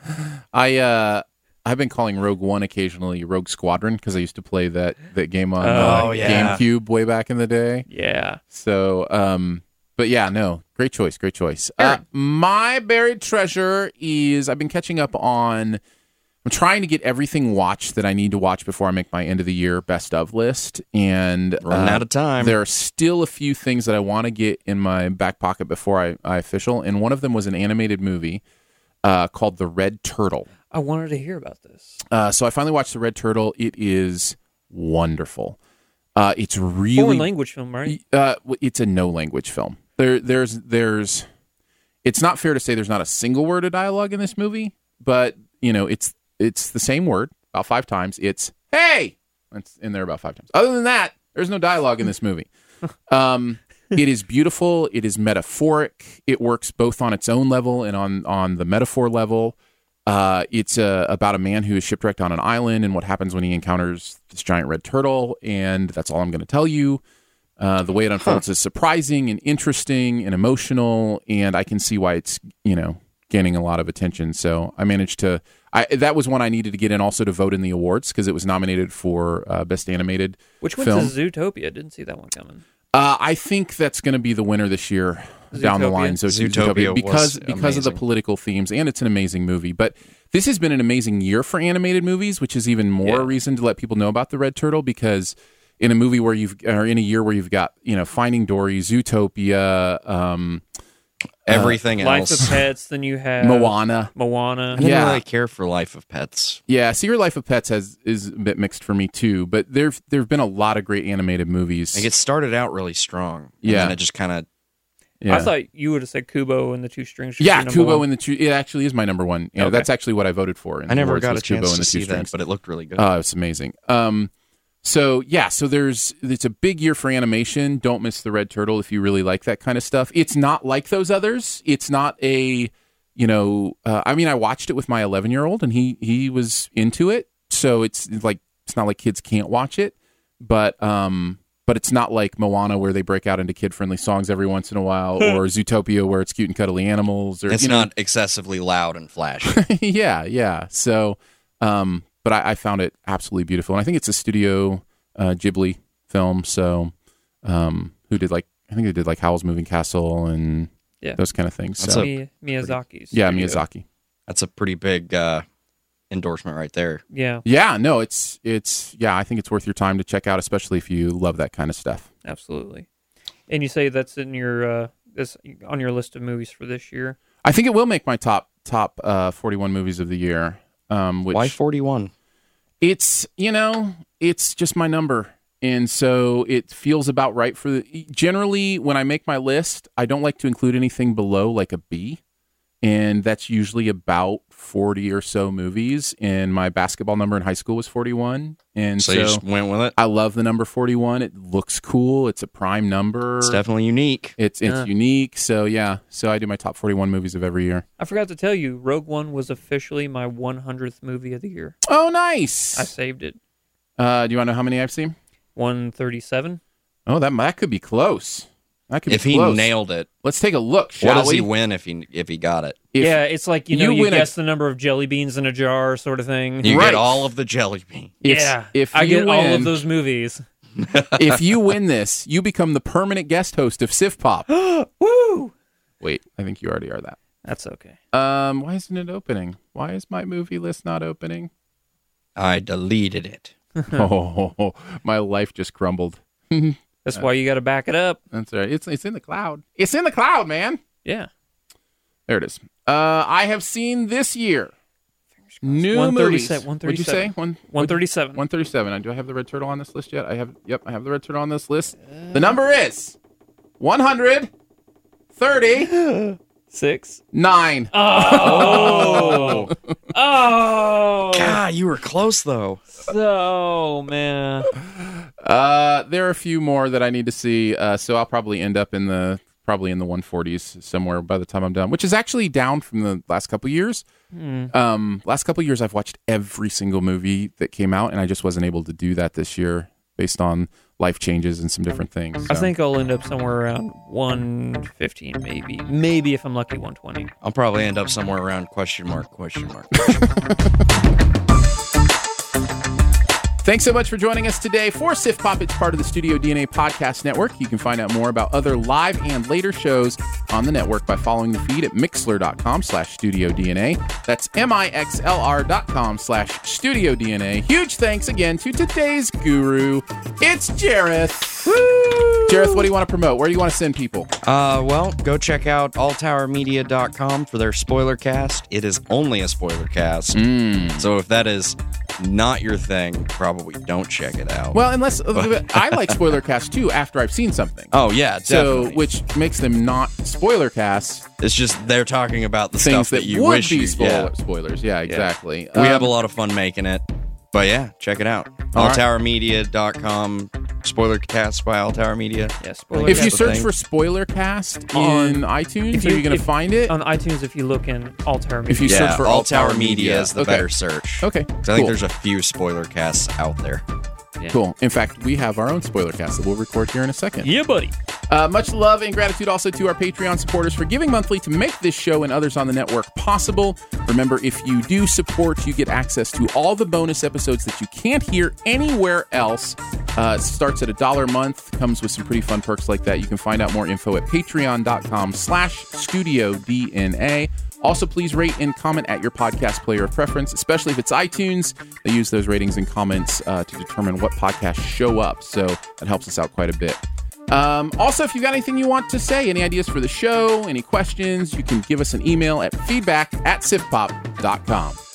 [SPEAKER 2] I uh I've been calling Rogue One occasionally Rogue Squadron because I used to play that that game on
[SPEAKER 3] Oh,
[SPEAKER 2] uh,
[SPEAKER 1] yeah.
[SPEAKER 2] GameCube way back in the day.
[SPEAKER 3] Yeah.
[SPEAKER 2] So, um, but yeah, no, great choice, great choice. Uh, my buried treasure is I've been catching up on. I'm trying to get everything watched that I need to watch before I make my end of the year best of list, and
[SPEAKER 1] Running
[SPEAKER 2] uh,
[SPEAKER 1] out of time.
[SPEAKER 2] There are still a few things that I want to get in my back pocket before I, I official, and one of them was an animated movie uh, called The Red Turtle.
[SPEAKER 3] I wanted to hear about this.
[SPEAKER 2] Uh, so I finally watched The Red Turtle. It is wonderful. Uh, it's really
[SPEAKER 3] Foreign language film, right?
[SPEAKER 2] uh, it's a no language film. There, there's, there's. It's not fair to say there's not a single word of dialogue in this movie, but you know, it's it's the same word about five times. It's hey, it's in there about five times. Other than that, there's no dialogue in this movie. Um, it is beautiful. It is metaphoric. It works both on its own level and on on the metaphor level. Uh, it's uh, about a man who is shipwrecked on an island and what happens when he encounters this giant red turtle. And that's all I'm going to tell you. Uh, the way it unfolds huh. is surprising and interesting and emotional, and I can see why it's, you know, gaining a lot of attention. So I managed to. I, that was one I needed to get in also to vote in the awards because it was nominated for uh, Best Animated
[SPEAKER 3] Which went
[SPEAKER 2] Film.
[SPEAKER 3] to Zootopia. Didn't see that one coming.
[SPEAKER 2] Uh, I think that's going to be the winner this year
[SPEAKER 3] Zootopia.
[SPEAKER 2] down the line. So
[SPEAKER 1] Zootopia
[SPEAKER 2] Zootopia because
[SPEAKER 1] was
[SPEAKER 2] because of the
[SPEAKER 1] amazing.
[SPEAKER 2] political themes, and it's an amazing movie. But this has been an amazing year for animated movies, which is even more
[SPEAKER 3] Yeah.
[SPEAKER 2] reason to let people know about the Red Turtle because in a movie where you've or in a year where you've got you know Finding Dory, Zootopia, um,
[SPEAKER 1] Everything
[SPEAKER 3] Life
[SPEAKER 1] else.
[SPEAKER 3] of Pets. Then you have
[SPEAKER 2] Moana.
[SPEAKER 3] Moana.
[SPEAKER 1] I didn't
[SPEAKER 2] Yeah.
[SPEAKER 1] really care for Life of Pets.
[SPEAKER 2] Yeah, Secret Life of Pets has is a bit mixed for me too. But there there've been a lot of great animated movies.
[SPEAKER 1] Like it started out really strong. And
[SPEAKER 2] Yeah.
[SPEAKER 1] then it just kind of.
[SPEAKER 2] Yeah.
[SPEAKER 3] I thought you would have said Kubo and the Two Strings.
[SPEAKER 2] Yeah,
[SPEAKER 3] number
[SPEAKER 2] Kubo
[SPEAKER 3] one.
[SPEAKER 2] and the two. It actually is my number one. Yeah,
[SPEAKER 3] Okay.
[SPEAKER 2] that's actually what I voted for. in
[SPEAKER 1] I never
[SPEAKER 2] awards
[SPEAKER 1] got a
[SPEAKER 2] was Kubo
[SPEAKER 1] chance
[SPEAKER 2] and
[SPEAKER 1] to
[SPEAKER 2] the
[SPEAKER 1] see
[SPEAKER 2] Two
[SPEAKER 1] that,
[SPEAKER 2] Strings.
[SPEAKER 1] but it looked really good.
[SPEAKER 2] Oh, it's amazing. Um, so yeah, so there's it's a big year for animation. Don't miss the Red Turtle if you really like that kind of stuff. It's not like those others. It's not a, you know, uh, I mean, I watched it with my eleven year old and he he was into it. So it's like it's not like kids can't watch it, but um, but it's not like Moana where they break out into kid friendly songs every once in a while, or Zootopia where it's cute and cuddly animals. Or
[SPEAKER 1] it's
[SPEAKER 2] you know,
[SPEAKER 1] not excessively loud and flashy.
[SPEAKER 2] yeah, yeah. So, um, but I, I found it absolutely beautiful, and I think it's a Studio uh, Ghibli film. So, um, who did like I think they did like Howl's Moving Castle and
[SPEAKER 3] Yeah.
[SPEAKER 2] those kind of things.
[SPEAKER 1] That's
[SPEAKER 2] So,
[SPEAKER 1] a-
[SPEAKER 3] Mi- Miyazaki's.
[SPEAKER 2] yeah,
[SPEAKER 3] studio.
[SPEAKER 2] Miyazaki.
[SPEAKER 1] That's a pretty big uh, endorsement right there.
[SPEAKER 3] Yeah,
[SPEAKER 2] Yeah, no, it's it's yeah. I think it's worth your time to check out, especially if you love that kind of stuff.
[SPEAKER 3] absolutely. And you say that's in your uh, this on your list of movies for this year.
[SPEAKER 2] I think it will make my top top uh, forty-one movies of the year. Um, which
[SPEAKER 1] Why forty-one?
[SPEAKER 2] It's, you know, it's just my number. And so it feels about right for the. Generally, when I make my list, I don't like to include anything below like a B. And that's usually about forty or so movies. And my basketball number in high school was forty-one. And
[SPEAKER 1] So,
[SPEAKER 2] so,
[SPEAKER 1] you just went with it?
[SPEAKER 2] I love the number forty-one. It looks cool. It's a prime number.
[SPEAKER 1] It's definitely unique.
[SPEAKER 2] It's, it's
[SPEAKER 3] Yeah.
[SPEAKER 2] unique. So, yeah. So I do my top forty-one movies of every year.
[SPEAKER 3] I forgot to tell you, Rogue One was officially my one hundredth movie of the year.
[SPEAKER 2] Oh, nice.
[SPEAKER 3] I saved it.
[SPEAKER 2] Uh, do you want to know how many I've seen?
[SPEAKER 3] one thirty-seven.
[SPEAKER 2] Oh, that, that could be close. That could
[SPEAKER 1] If
[SPEAKER 2] be
[SPEAKER 1] he
[SPEAKER 2] close.
[SPEAKER 1] nailed it,
[SPEAKER 2] Let's take a look, shall
[SPEAKER 1] what does
[SPEAKER 2] we?
[SPEAKER 1] he win if he if he got it?
[SPEAKER 2] If
[SPEAKER 3] Yeah, it's like, you know,
[SPEAKER 2] you
[SPEAKER 3] you,
[SPEAKER 2] win a-
[SPEAKER 3] guess the number of jelly beans in a jar sort of thing.
[SPEAKER 1] You
[SPEAKER 2] Right.
[SPEAKER 1] get all of the jelly bean.
[SPEAKER 2] if-
[SPEAKER 3] yeah,
[SPEAKER 2] if
[SPEAKER 3] I
[SPEAKER 2] you
[SPEAKER 3] get all
[SPEAKER 2] win-
[SPEAKER 3] of those movies.
[SPEAKER 2] if you win this, you become the permanent guest host of Sif Pop.
[SPEAKER 3] Woo!
[SPEAKER 2] Wait, I think you already are that.
[SPEAKER 3] That's okay.
[SPEAKER 2] Um, why isn't it opening? Why is my movie list not opening?
[SPEAKER 1] I deleted it.
[SPEAKER 2] Oh, my life just crumbled.
[SPEAKER 3] That's why you got to back it up.
[SPEAKER 2] That's all right. It's it's in the cloud. It's in the cloud, man.
[SPEAKER 3] Yeah.
[SPEAKER 2] There it is. Uh, I have seen this year new
[SPEAKER 3] one
[SPEAKER 2] movies.
[SPEAKER 3] thirty-seven.
[SPEAKER 2] What'd you say? One
[SPEAKER 3] one thirty-seven.
[SPEAKER 2] One thirty-seven. Do I have the Red Turtle on this list yet? I have. Yep, I have the Red Turtle on this list. The number is one hundred thirty.
[SPEAKER 3] Six.
[SPEAKER 2] Nine.
[SPEAKER 3] Oh. Oh.
[SPEAKER 1] God, you were close though.
[SPEAKER 3] So, man.
[SPEAKER 2] Uh, there are a few more that I need to see, uh, so I'll probably end up in the probably in the one forties somewhere by the time I'm done, which is actually down from the last couple years.
[SPEAKER 3] Mm.
[SPEAKER 2] Um, last couple years, I've watched every single movie that came out, and I just wasn't able to do that this year based on life changes and some different things.
[SPEAKER 3] I
[SPEAKER 2] so.
[SPEAKER 3] think I'll end up somewhere around one fifteen, maybe. Maybe if I'm lucky, one twenty.
[SPEAKER 1] I'll probably end up somewhere around question mark, question mark. Question mark.
[SPEAKER 2] Thanks so much for joining us today for Sif Pop. It's part of the Studio D N A Podcast Network. You can find out more about other live and later shows on the network by following the feed at mixlr.com slash Studio DNA. That's M-I-X-L-R dot com slash Studio DNA. Huge thanks again to today's guru. It's Jareth. Woo! Jareth, what do you want to promote? Where do you want to send people?
[SPEAKER 1] Uh, well, go check out all tower media dot com for their spoiler cast. It is only a spoiler cast.
[SPEAKER 2] Mm.
[SPEAKER 1] So if that is not your thing, probably don't check it out.
[SPEAKER 2] Well, unless I like spoiler casts too after I've seen something.
[SPEAKER 1] Oh, yeah, definitely.
[SPEAKER 2] So, which makes them not spoiler casts.
[SPEAKER 1] It's just they're talking about the
[SPEAKER 2] Things
[SPEAKER 1] stuff that,
[SPEAKER 2] that
[SPEAKER 1] you
[SPEAKER 2] would
[SPEAKER 1] wish
[SPEAKER 2] be
[SPEAKER 1] you,
[SPEAKER 2] spoiler,
[SPEAKER 1] yeah.
[SPEAKER 2] spoilers. Yeah, exactly.
[SPEAKER 1] We
[SPEAKER 2] Um,
[SPEAKER 1] have a lot of fun making it. But yeah, check it out.
[SPEAKER 2] All
[SPEAKER 1] all
[SPEAKER 2] right.
[SPEAKER 1] tower media dot com, spoiler cast by All Tower Media.
[SPEAKER 3] Yeah, spoiler
[SPEAKER 2] If you
[SPEAKER 1] That's the
[SPEAKER 2] search
[SPEAKER 1] thing.
[SPEAKER 2] for spoiler cast
[SPEAKER 3] On-
[SPEAKER 2] in iTunes,
[SPEAKER 3] if
[SPEAKER 2] are
[SPEAKER 3] you-
[SPEAKER 2] you going to
[SPEAKER 3] if-
[SPEAKER 2] find it?
[SPEAKER 3] On iTunes, if you look in All Tower Media.
[SPEAKER 2] If you
[SPEAKER 1] Yeah,
[SPEAKER 2] search for
[SPEAKER 1] All
[SPEAKER 2] All
[SPEAKER 1] Tower
[SPEAKER 2] Tower
[SPEAKER 1] Media
[SPEAKER 2] Media.
[SPEAKER 1] is the
[SPEAKER 2] Okay.
[SPEAKER 1] better search.
[SPEAKER 2] Okay,
[SPEAKER 1] 'Cause I think
[SPEAKER 2] cool.
[SPEAKER 1] there's a few spoiler casts out there.
[SPEAKER 3] Yeah.
[SPEAKER 2] Cool. In fact, we have our own spoiler cast that we'll record here in a second.
[SPEAKER 3] Yeah, buddy.
[SPEAKER 2] Uh, much love and gratitude also to our Patreon supporters for giving monthly to make this show and others on the network possible. Remember, if you do support, you get access to all the bonus episodes that you can't hear anywhere else. Uh, it starts at a dollar a month, comes with some pretty fun perks like that. You can find out more info at patreon.com slash studio DNA. Also, please rate and comment at your podcast player of preference, especially if it's iTunes. They use those ratings and comments uh, to determine what podcasts show up, so that helps us out quite a bit. Um, also, if you've got anything you want to say, any ideas for the show, any questions, you can give us an email at feedback at sifpop dot com.